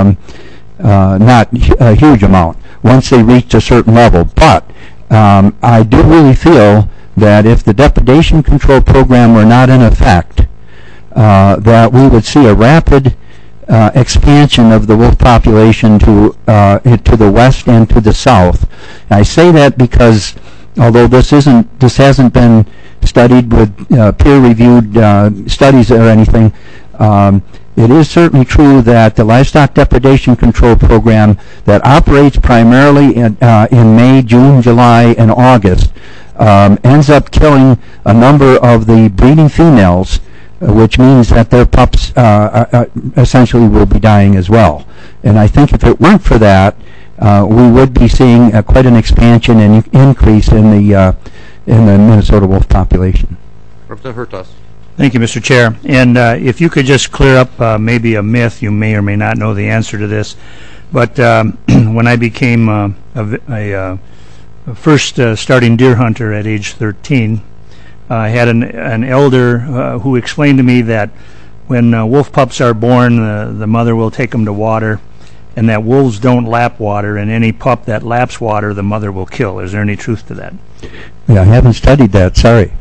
a huge amount once they reach a certain level. But I do really feel that if the depredation control program were not in effect, that we would see a rapid expansion of the wolf population to the west and to the south. And I say that because although this hasn't been studied with peer-reviewed studies or anything, it is certainly true that the livestock depredation control program that operates primarily in May, June, July, and August ends up killing a number of the breeding females, which means that their pups essentially will be dying as well. And I think if it weren't for that, we would be seeing quite an expansion and increase in the Minnesota wolf population. Representative Hertaus. Thank you, Mr. Chair. And if you could just clear up maybe a myth, you may or may not know the answer to this, but when I became a first starting deer hunter at age 13, I had an elder who explained to me that when wolf pups are born, the mother will take them to water, and that wolves don't lap water, and any pup that laps water, the mother will kill. Is there any truth to that? Yeah, I haven't studied that, sorry.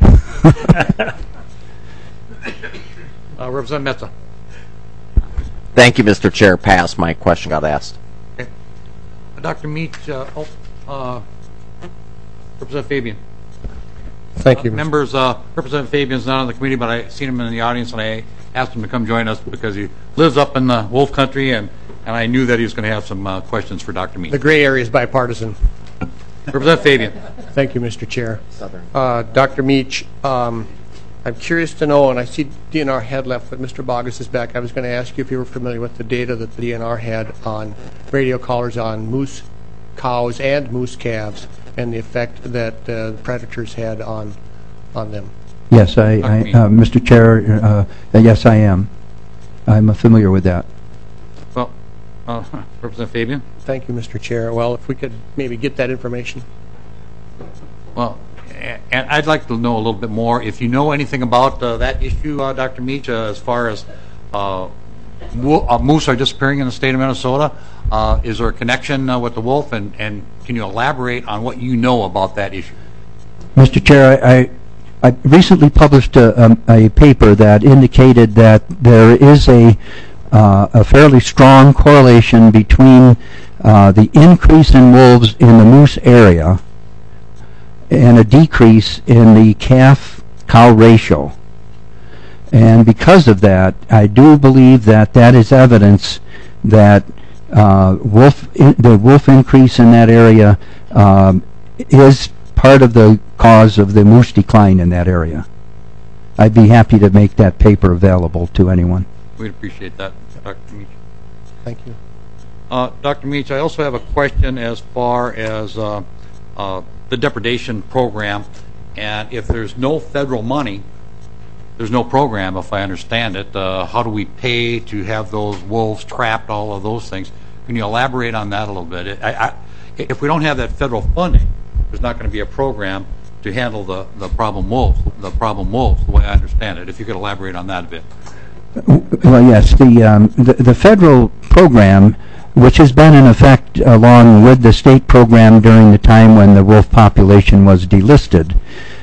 Representative Metza. Thank you, Mr. Chair. Pass. My question got asked. Okay. Dr. Meach, Representative Fabian. Thank you, members. Representative Fabian's not on the committee, but I seen him in the audience, and I asked him to come join us because he lives up in the wolf country, and I knew that he was going to have some questions for Dr. Meach. The gray area is bipartisan. Representative Fabian. Thank you, Mr. Chair. Dr. Meach, I'm curious to know, and I see DNR had left, but Mr. Bogus is back. I was going to ask you if you were familiar with the data that the DNR had on radio collars on moose cows and moose calves and the effect that predators had on them. Yes, Mr. Chair, yes, I am. I'm familiar with that. Well, Representative Fabian. Thank you, Mr. Chair. Well, if we could maybe get that information. Well, and I'd like to know a little bit more. If you know anything about that issue, Dr. Meach, as far as moose are disappearing in the state of Minnesota, is there a connection with the wolf, and can you elaborate on what you know about that issue? Mr. Chair, I recently published a paper that indicated that there is a fairly strong correlation between the increase in wolves in the moose area and a decrease in the calf-cow ratio. And because of that, I do believe that that is evidence that the wolf increase in that area is part of the cause of the moose decline in that area. I'd be happy to make that paper available to anyone. We'd appreciate that, Dr. Meach. Thank you. Dr. Meach, I also have a question as far as the depredation program, and if there's no federal money, there's no program, if I understand it. How do we pay to have those wolves trapped, all of those things? Can you elaborate on that a little bit? If we don't have that federal funding, there's not going to be a program to handle the problem wolves, the way I understand it. If you could elaborate on that a bit. Well, yes, the federal program, which has been in effect along with the state program during the time when the wolf population was delisted,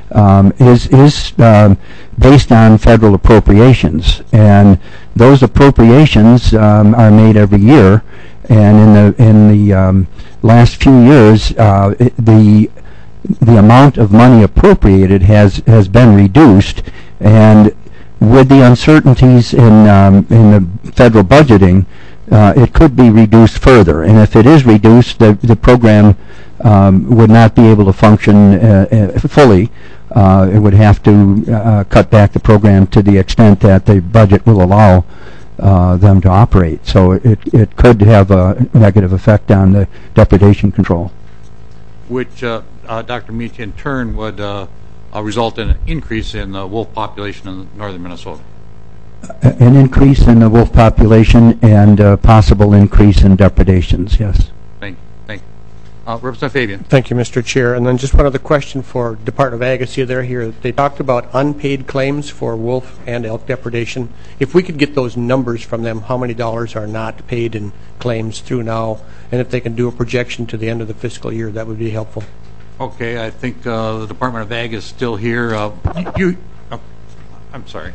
is based on federal appropriations, and those appropriations are made every year. And in the last few years, the amount of money appropriated has been reduced, and with the uncertainties in the federal budgeting, it could be reduced further. And if it is reduced, the program would not be able to function fully. It would have to cut back the program to the extent that the budget will allow them to operate. So it could have a negative effect on the depredation control. Which Dr. Meach, in turn would result in an increase in the wolf population in northern Minnesota? An increase in the wolf population and a possible increase in depredations, yes. Thank you. Representative Fabian. Thank you, Mr. Chair. And then just one other question for Department of Ag. I see they're here. They talked about unpaid claims for wolf and elk depredation. If we could get those numbers from them, how many dollars are not paid in claims through now, and if they can do a projection to the end of the fiscal year, that would be helpful. Okay, I think the Department of Ag is still here. I'm sorry.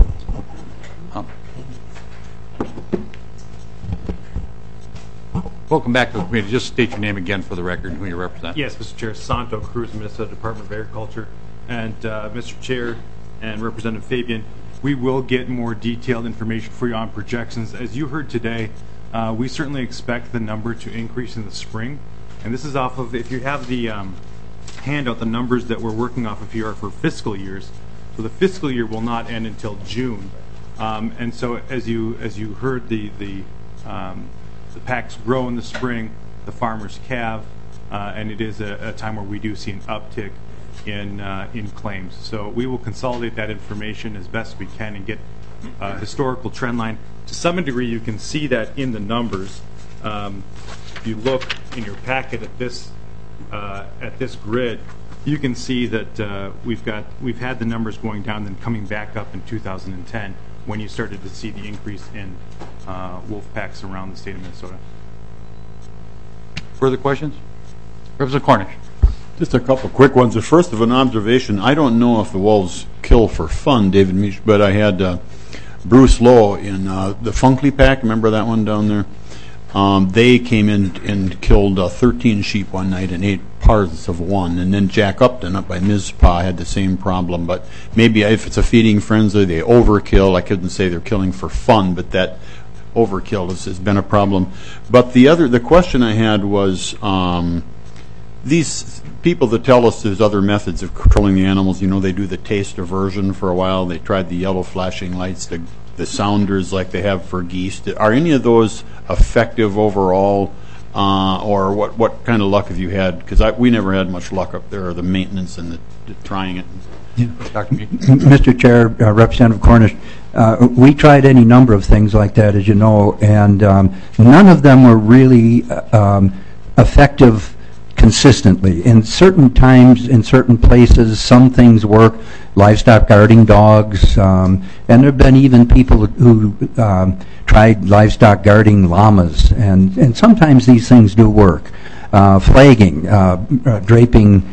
Welcome back to the committee. Just state your name again for the record and who you represent. Yes, Mr. Chair. Santo Cruz, Minnesota Department of Agriculture. And Mr. Chair and Representative Fabian, we will get more detailed information for you on projections. As you heard today, we certainly expect the number to increase in the spring. And this is off of, if you have the handout, the numbers that we're working off of here are for fiscal years. So the fiscal year will not end until June. And so as you heard, the packs grow in the spring, the farmers calve, and it is a time where we do see an uptick in claims. So we will consolidate that information as best we can and get a historical trend line. To some degree, you can see that in the numbers. If you look in your packet at this grid, you can see that we've had the numbers going down, then coming back up in 2010 when you started to see the increase in wolf packs around the state of Minnesota. Further questions? Representative Cornish. Just a couple quick ones. The first of an observation, I don't know if the wolves kill for fun, David Meach, but I had Bruce Lowe in the Funkley pack, remember that one down there? They came in and killed 13 sheep one night and 8 parts of one, and then Jack Upton up by Mizpah had the same problem. But maybe if it's a feeding frenzy, they overkill. I couldn't say they're killing for fun, but that overkill has been a problem. But the question I had was these people that tell us there's other methods of controlling the animals. You know, they do the taste aversion for a while. They tried the yellow flashing lights, the sounders like they have for geese. Are any of those effective overall, or what kind of luck have you had? Because we never had much luck up there, or the maintenance and the trying it. Yeah. Mr. Chair, Representative Cornish, we tried any number of things like that, as you know, and none of them were really effective consistently. In certain times, in certain places, some things work, livestock guarding dogs, and there have been even people who tried livestock guarding llamas, and sometimes these things do work. Flagging, draping,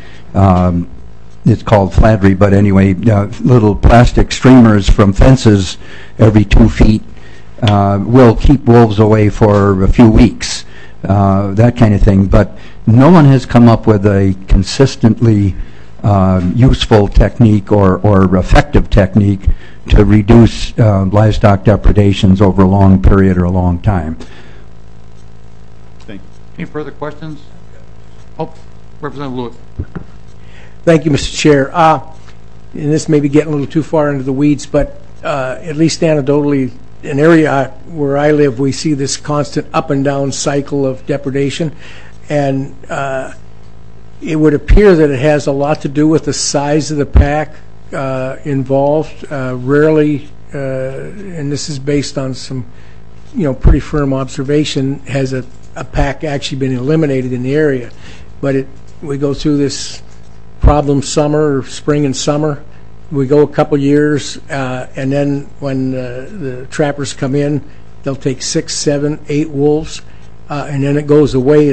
it's called flattery, but anyway, little plastic streamers from fences every 2 feet will keep wolves away for a few weeks, that kind of thing. But no one has come up with a consistently useful technique or effective technique to reduce livestock depredations over a long period or a long time. Thank you. Any further questions? Oh, Representative Lewis. Thank you, Mr. Chair. And this may be getting a little too far into the weeds, but at least anecdotally, an area where I live, we see this constant up and down cycle of depredation. And it would appear that it has a lot to do with the size of the pack involved. Rarely, and this is based on some pretty firm observation, has a pack actually been eliminated in the area. But we go through this problem spring and summer. We go a couple years, and then when the trappers come in, they'll take 6, 7, 8 wolves, and then it goes away.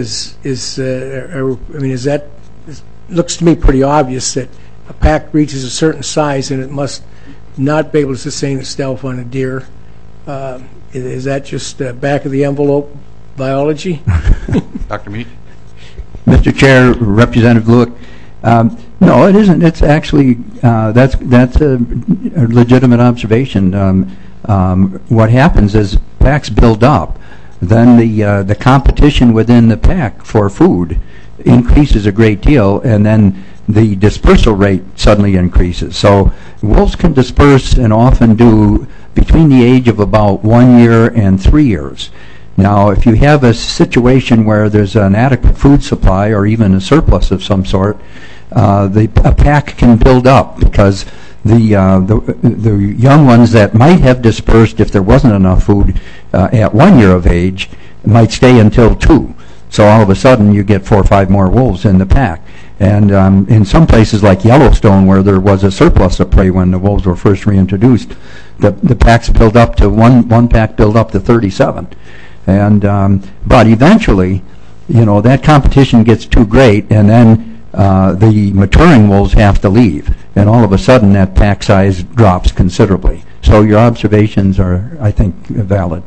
That looks to me pretty obvious that a pack reaches a certain size and it must not be able to sustain itself on a deer. Is that just back of the envelope biology? Dr. Meach. Mr. Chair, Representative Lewick, no, it isn't. It's actually that's a legitimate observation. What happens is packs build up, then the competition within the pack for food increases a great deal, and then the dispersal rate suddenly increases. So wolves can disperse and often do between the age of about 1 year and 3 years. Now, if you have a situation where there's an adequate food supply or even a surplus of some sort, a pack can build up because the young ones that might have dispersed if there wasn't enough food at 1 year of age might stay until 2. So all of a sudden you get 4 or 5 more wolves in the pack. And in some places like Yellowstone, where there was a surplus of prey when the wolves were first reintroduced, the packs build up to one pack build up to 37. And but eventually, that competition gets too great, and then the maturing wolves have to leave, and all of a sudden that pack size drops considerably. So your observations are, I think, valid.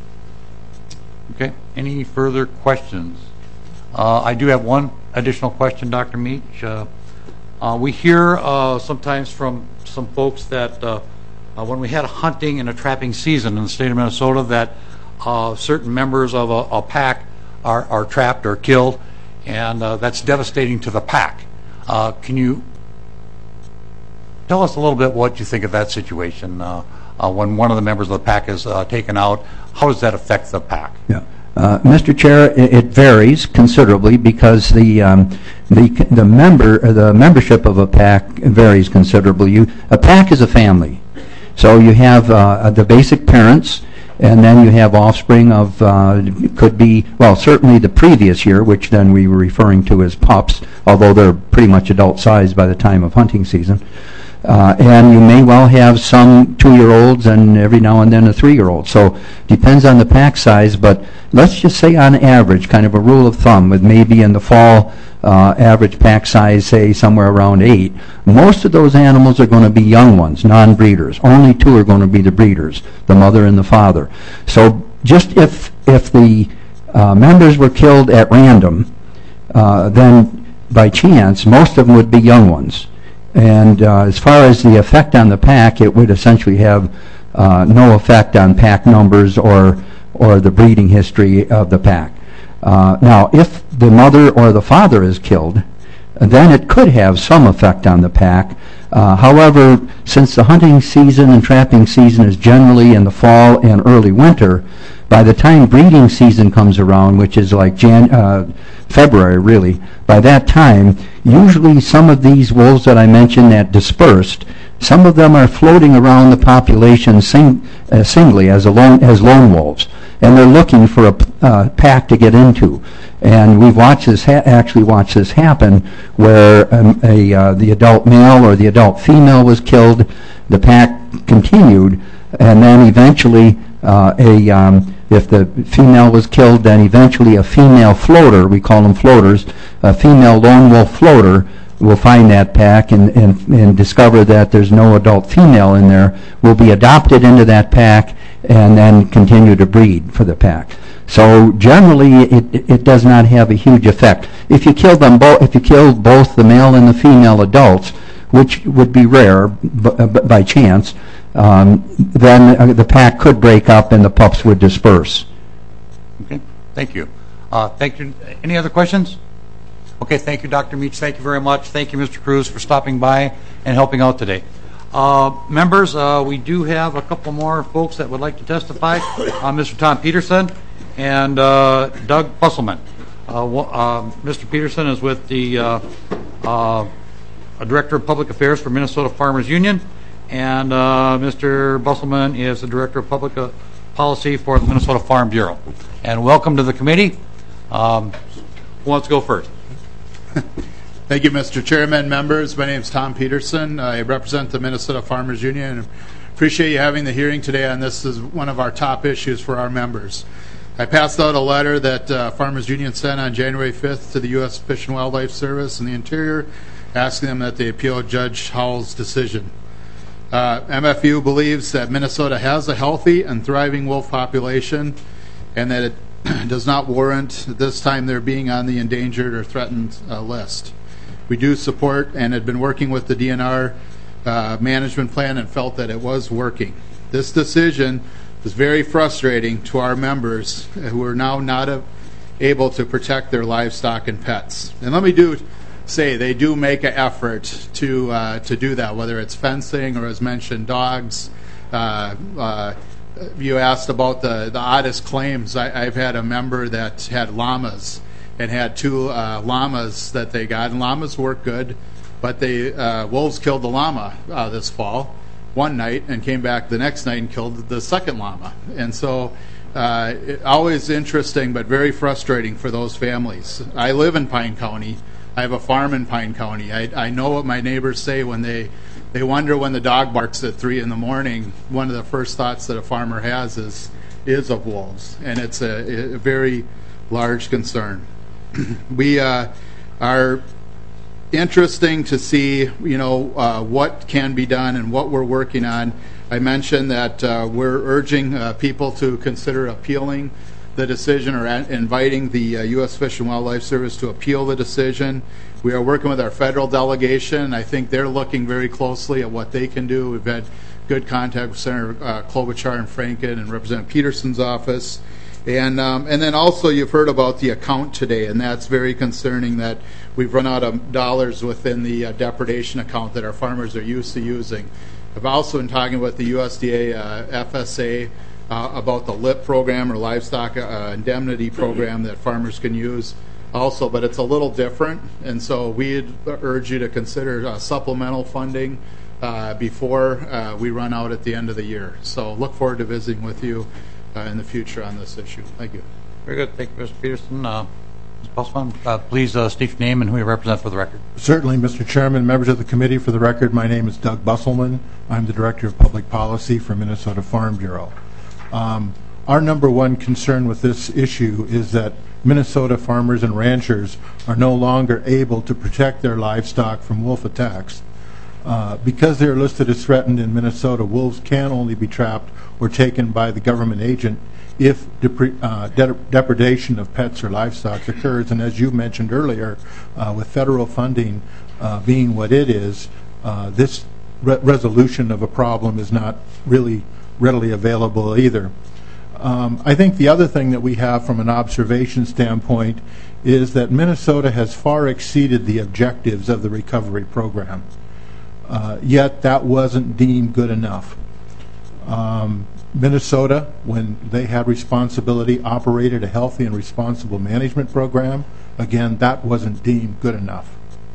Okay. Any further questions? I do have one additional question, Dr. Meach. We hear sometimes from some folks that when we had a hunting and a trapping season in the state of Minnesota, that certain members of a pack are trapped or killed, and that's devastating to the pack. Can you tell us a little bit what you think of that situation when one of the members of the pack is taken out? How does that affect the pack? Yeah. Mr. Chair, it varies considerably because the membership of a pack varies considerably. A pack is a family, so you have the basic parents, and then you have offspring of could be, well, certainly the previous year, which then we were referring to as pups, although they're pretty much adult size by the time of hunting season. And you may well have some 2-year-olds and every now and then a 3-year-old. So depends on the pack size, but let's just say on average, kind of a rule of thumb, with maybe in the fall average pack size, say somewhere around 8. Most of those animals are going to be young ones, non-breeders. Only 2 are going to be the breeders, the mother and the father. So just if the members were killed at random, then by chance, most of them would be young ones. And as far as the effect on the pack, it would essentially have no effect on pack numbers or the breeding history of the pack. Now, if the mother or the father is killed, then it could have some effect on the pack. However, since the hunting season and trapping season is generally in the fall and early winter, by the time breeding season comes around, which is like February really, by that time, usually some of these wolves that I mentioned that dispersed, some of them are floating around the population singly as lone wolves, and they're looking for a pack to get into. And we've watched this actually watched this happen, where the adult male or the adult female was killed, the pack continued, and then eventually if the female was killed, then eventually a female floater, we call them floaters, a female lone wolf floater will find that pack and discover that there's no adult female in there, will be adopted into that pack and then continue to breed for the pack. So generally it does not have a huge effect. If you kill them if you kill both the male and the female adults, which would be rare by chance, then the pack could break up and the pups would disperse. Okay, thank you. Thank you. Any other questions? Okay, thank you, Dr. Meach. Thank you very much. Thank you, Mr. Cruz, for stopping by and helping out today. Members, we do have a couple more folks that would like to testify. Mr. Tom Peterson and Doug Busselman. Mr. Peterson is with the Director of Public Affairs for Minnesota Farmers Union, and Mr. Busselman is the Director of Public Policy for the Minnesota Farm Bureau. And welcome to the committee. Who wants to go first? Thank you, Mr. Chairman, members. My name is Tom Peterson. I represent the Minnesota Farmers Union and appreciate you having the hearing today on this as one of our top issues for our members. I passed out a letter that Farmers Union sent on January 5th to the U.S. Fish and Wildlife Service and the Interior, asking them that they appeal Judge Howell's decision. MFU believes that Minnesota has a healthy and thriving wolf population and that it does not warrant this time their being on the endangered or threatened list. We do support and had been working with the DNR management plan and felt that it was working. This decision is very frustrating to our members who are now not able to protect their livestock and pets. And let me say they do make an effort to do that, whether it's fencing or, as mentioned, dogs, you asked about the oddest claims. I've had a member that had llamas and had 2 llamas that they got, and llamas work good, but wolves killed the llama this fall one night and came back the next night and killed the second llama. And so always interesting but very frustrating for those families. I live in Pine County. I have a farm in Pine County. I know what my neighbors say when they wonder when the dog barks at 3 in the morning. One of the first thoughts that a farmer has is of wolves, and it's a very large concern. We are interesting to see, what can be done and what we're working on. I mentioned that we're urging people to consider appealing the decision or inviting the U.S. Fish and Wildlife Service to appeal the decision. We are working with our federal delegation. I think they're looking very closely at what they can do. We've had good contact with Senator Klobuchar and Franken and Representative Peterson's office. And then also you've heard about the account today, and that's very concerning that we've run out of dollars within the depredation account that our farmers are used to using. I've also been talking with the USDA FSA about the LIP program, or Livestock Indemnity Program, that farmers can use also, but it's a little different, and so we'd urge you to consider supplemental funding before we run out at the end of the year. So look forward to visiting with you in the future on this issue. Thank you. Very good. Thank you, Mr. Peterson. Mr. Busselman, please state your name and who you represent for the record. Certainly, Mr. Chairman, members of the committee. For the record, my name is Doug Busselman. I'm the Director of Public Policy for Minnesota Farm Bureau. Our number one concern with this issue is that Minnesota farmers and ranchers are no longer able to protect their livestock from wolf attacks. Because they are listed as threatened in Minnesota, wolves can only be trapped or taken by the government agent if depredation of pets or livestock occurs. And as you mentioned earlier, with federal funding being what it is, this resolution of a problem is not really readily available either. I think the other thing that we have from an observation standpoint is that Minnesota has far exceeded the objectives of the recovery program. Yet that wasn't deemed good enough. Minnesota, when they had responsibility, operated a healthy and responsible management program. Again, that wasn't deemed good enough.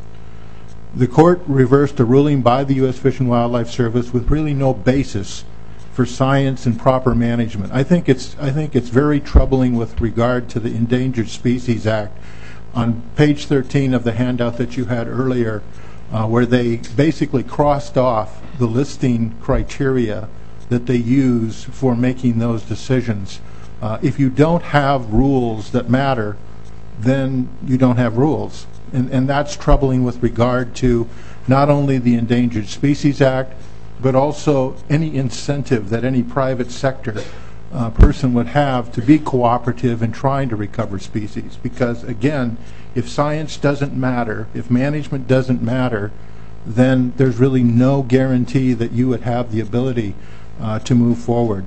The court reversed a ruling by the U.S. Fish and Wildlife Service with really no basis for science and proper management. I think it's very troubling with regard to the Endangered Species Act. On page 13 of the handout that you had earlier, where they basically crossed off the listing criteria that they use for making those decisions. If you don't have rules that matter, then you don't have rules. And that's troubling with regard to not only the Endangered Species Act, but also any incentive that any private sector person would have to be cooperative in trying to recover species. Because again, if science doesn't matter, if management doesn't matter, then there's really no guarantee that you would have the ability to move forward.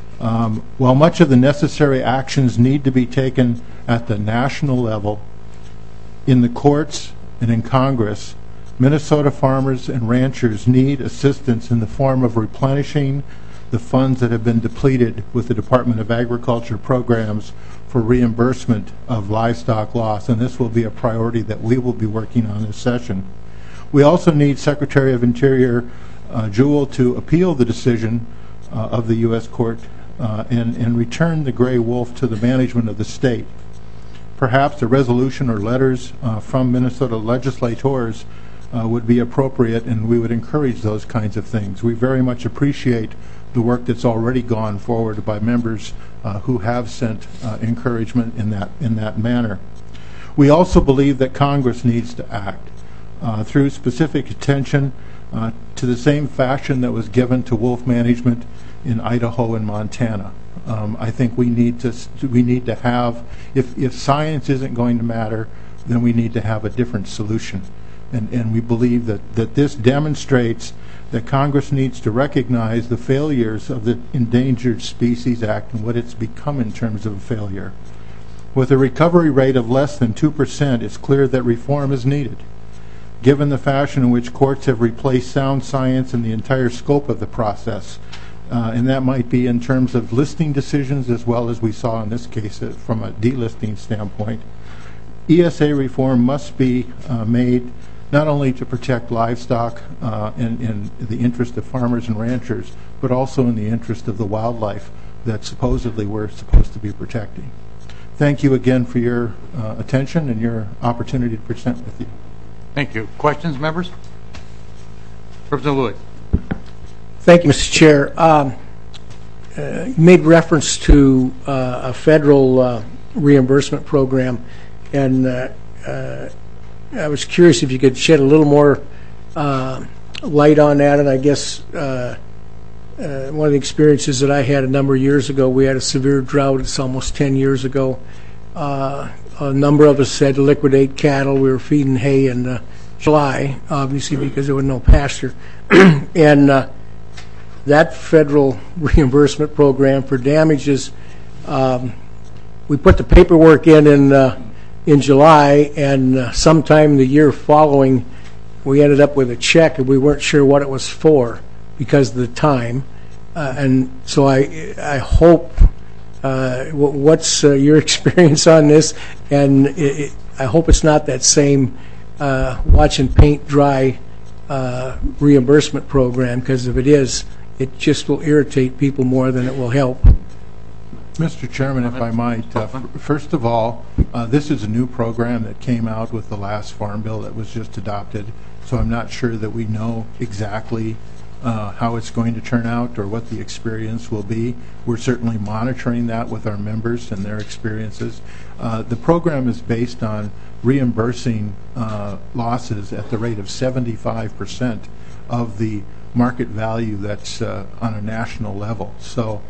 While much of the necessary actions need to be taken at the national level, in the courts and in Congress, Minnesota farmers and ranchers need assistance in the form of replenishing the funds that have been depleted with the Department of Agriculture programs for reimbursement of livestock loss, and this will be a priority that we will be working on this session. We also need Secretary of Interior Jewell to appeal the decision of the U.S. Court and return the gray wolf to the management of the state. Perhaps a resolution or letters from Minnesota legislators would be appropriate, and we would encourage those kinds of things. We very much appreciate the work that's already gone forward by members who have sent encouragement in that manner. We also believe that Congress needs to act through specific attention to the same fashion that was given to wolf management in Idaho and Montana. I think we need to have, if science isn't going to matter, then we need to have a different solution. And we believe that this demonstrates that Congress needs to recognize the failures of the Endangered Species Act and what it's become in terms of a failure. With a recovery rate of less than 2%, it's clear that reform is needed. Given the fashion in which courts have replaced sound science in the entire scope of the process, and that might be in terms of listing decisions as well as we saw in this case from a delisting standpoint. ESA reform must be made not only to protect livestock in the interest of farmers and ranchers, but also in the interest of the wildlife that supposedly we're supposed to be protecting. Thank you again for your attention and your opportunity to present with you. Thank you. Questions, members? Representative Louie. Thank you, Mr. Chair. You made reference to a federal reimbursement program, and I was curious if you could shed a little more light on that. And I guess one of the experiences that I had a number of years ago, we had a severe drought. It's almost 10 years ago. A number of us had to liquidate cattle. We were feeding hay in July, obviously, because there was no pasture. And that federal reimbursement program for damages, we put the paperwork in July, and sometime the year following, we ended up with a check, and we weren't sure what it was for because of the time. And so I hope, what's your experience on this? And I hope it's not that same watching paint dry reimbursement program, because if it is, it just will irritate people more than it will help. Mr. Chairman, if I might, first of all, this is a new program that came out with the last farm bill that was just adopted, so I'm not sure that we know exactly how it's going to turn out or what the experience will be. We're certainly monitoring that with our members and their experiences. The program is based on reimbursing losses at the rate of 75% of the market value that's on a national level. So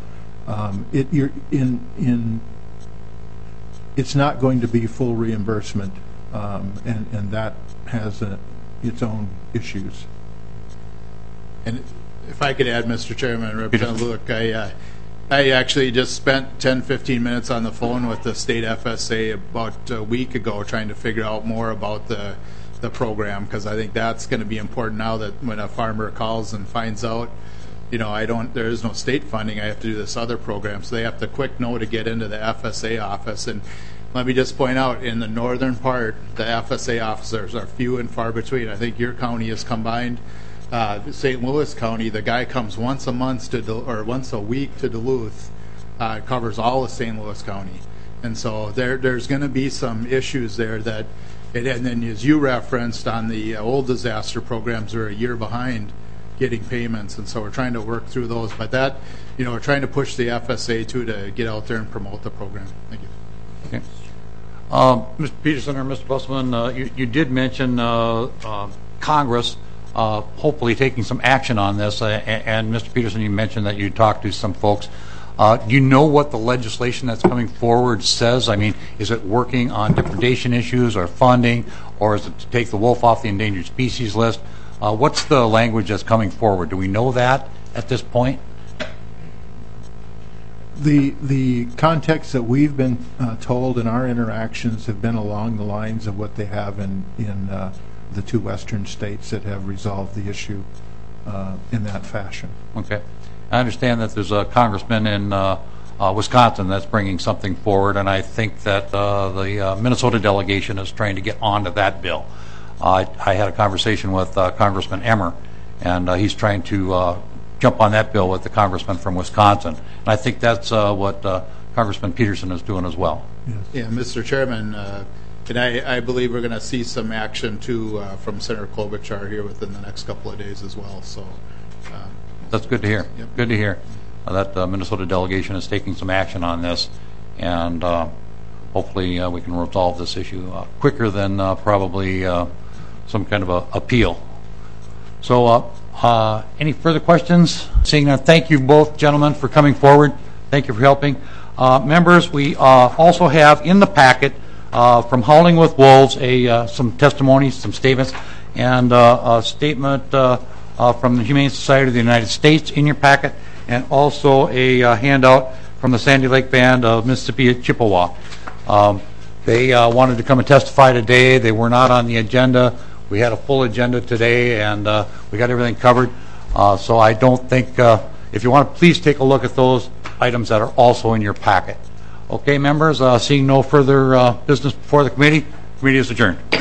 it's not going to be full reimbursement, and that has its own issues. And if I could add, Mr. Chairman, Representative Luke, I actually just spent 10-15 minutes on the phone with the state FSA about a week ago trying to figure out more about the program, because I think that's going to be important now that when a farmer calls and finds out, there is no state funding, I have to do this other program. So they have to quick know to get into the FSA office. And let me just point out, in the northern part, the FSA officers are few and far between. I think your county is combined. St. Louis County, the guy comes once a month or once a week to Duluth, covers all of St. Louis County. And so there's going to be some issues there that, and then as you referenced on the old disaster programs, are a year behind getting payments, and so we're trying to work through those. But that, we're trying to push the FSA too to get out there and promote the program. Thank you. Okay. Mr. Peterson or Mr. Busselman, you did mention Congress hopefully taking some action on this, and Mr. Peterson, you mentioned that you talked to some folks. Do you know what the legislation that's coming forward says? I mean, is it working on depredation issues or funding, or is it to take the wolf off the endangered species list? What's the language that's coming forward? Do we know that at this point? The context that we've been told in our interactions have been along the lines of what they have in the two western states that have resolved the issue in that fashion. Okay. I understand that there's a congressman in Wisconsin that's bringing something forward, and I think that the Minnesota delegation is trying to get onto that bill. I had a conversation with Congressman Emmer, and he's trying to jump on that bill with the congressman from Wisconsin. And I think that's what Congressman Peterson is doing as well. Yes. Yeah, Mr. Chairman, and I believe we're going to see some action too from Senator Klobuchar here within the next couple of days as well. So that's good to hear. Yep. Good to hear that the Minnesota delegation is taking some action on this, and hopefully we can resolve this issue quicker than probably some kind of a appeal. So any further questions? Seeing none, thank you both gentlemen for coming forward. Thank you for helping. Members, we also have in the packet from Howling with Wolves some testimonies, some statements, and a statement from the Humane Society of the United States in your packet, and also a handout from the Sandy Lake Band of Mississippi Chippewa. They wanted to come and testify today. They were not on the agenda. We had a full agenda today, and we got everything covered. So I don't think if you want to please take a look at those items that are also in your packet. Okay, members, seeing no further business before the committee is adjourned.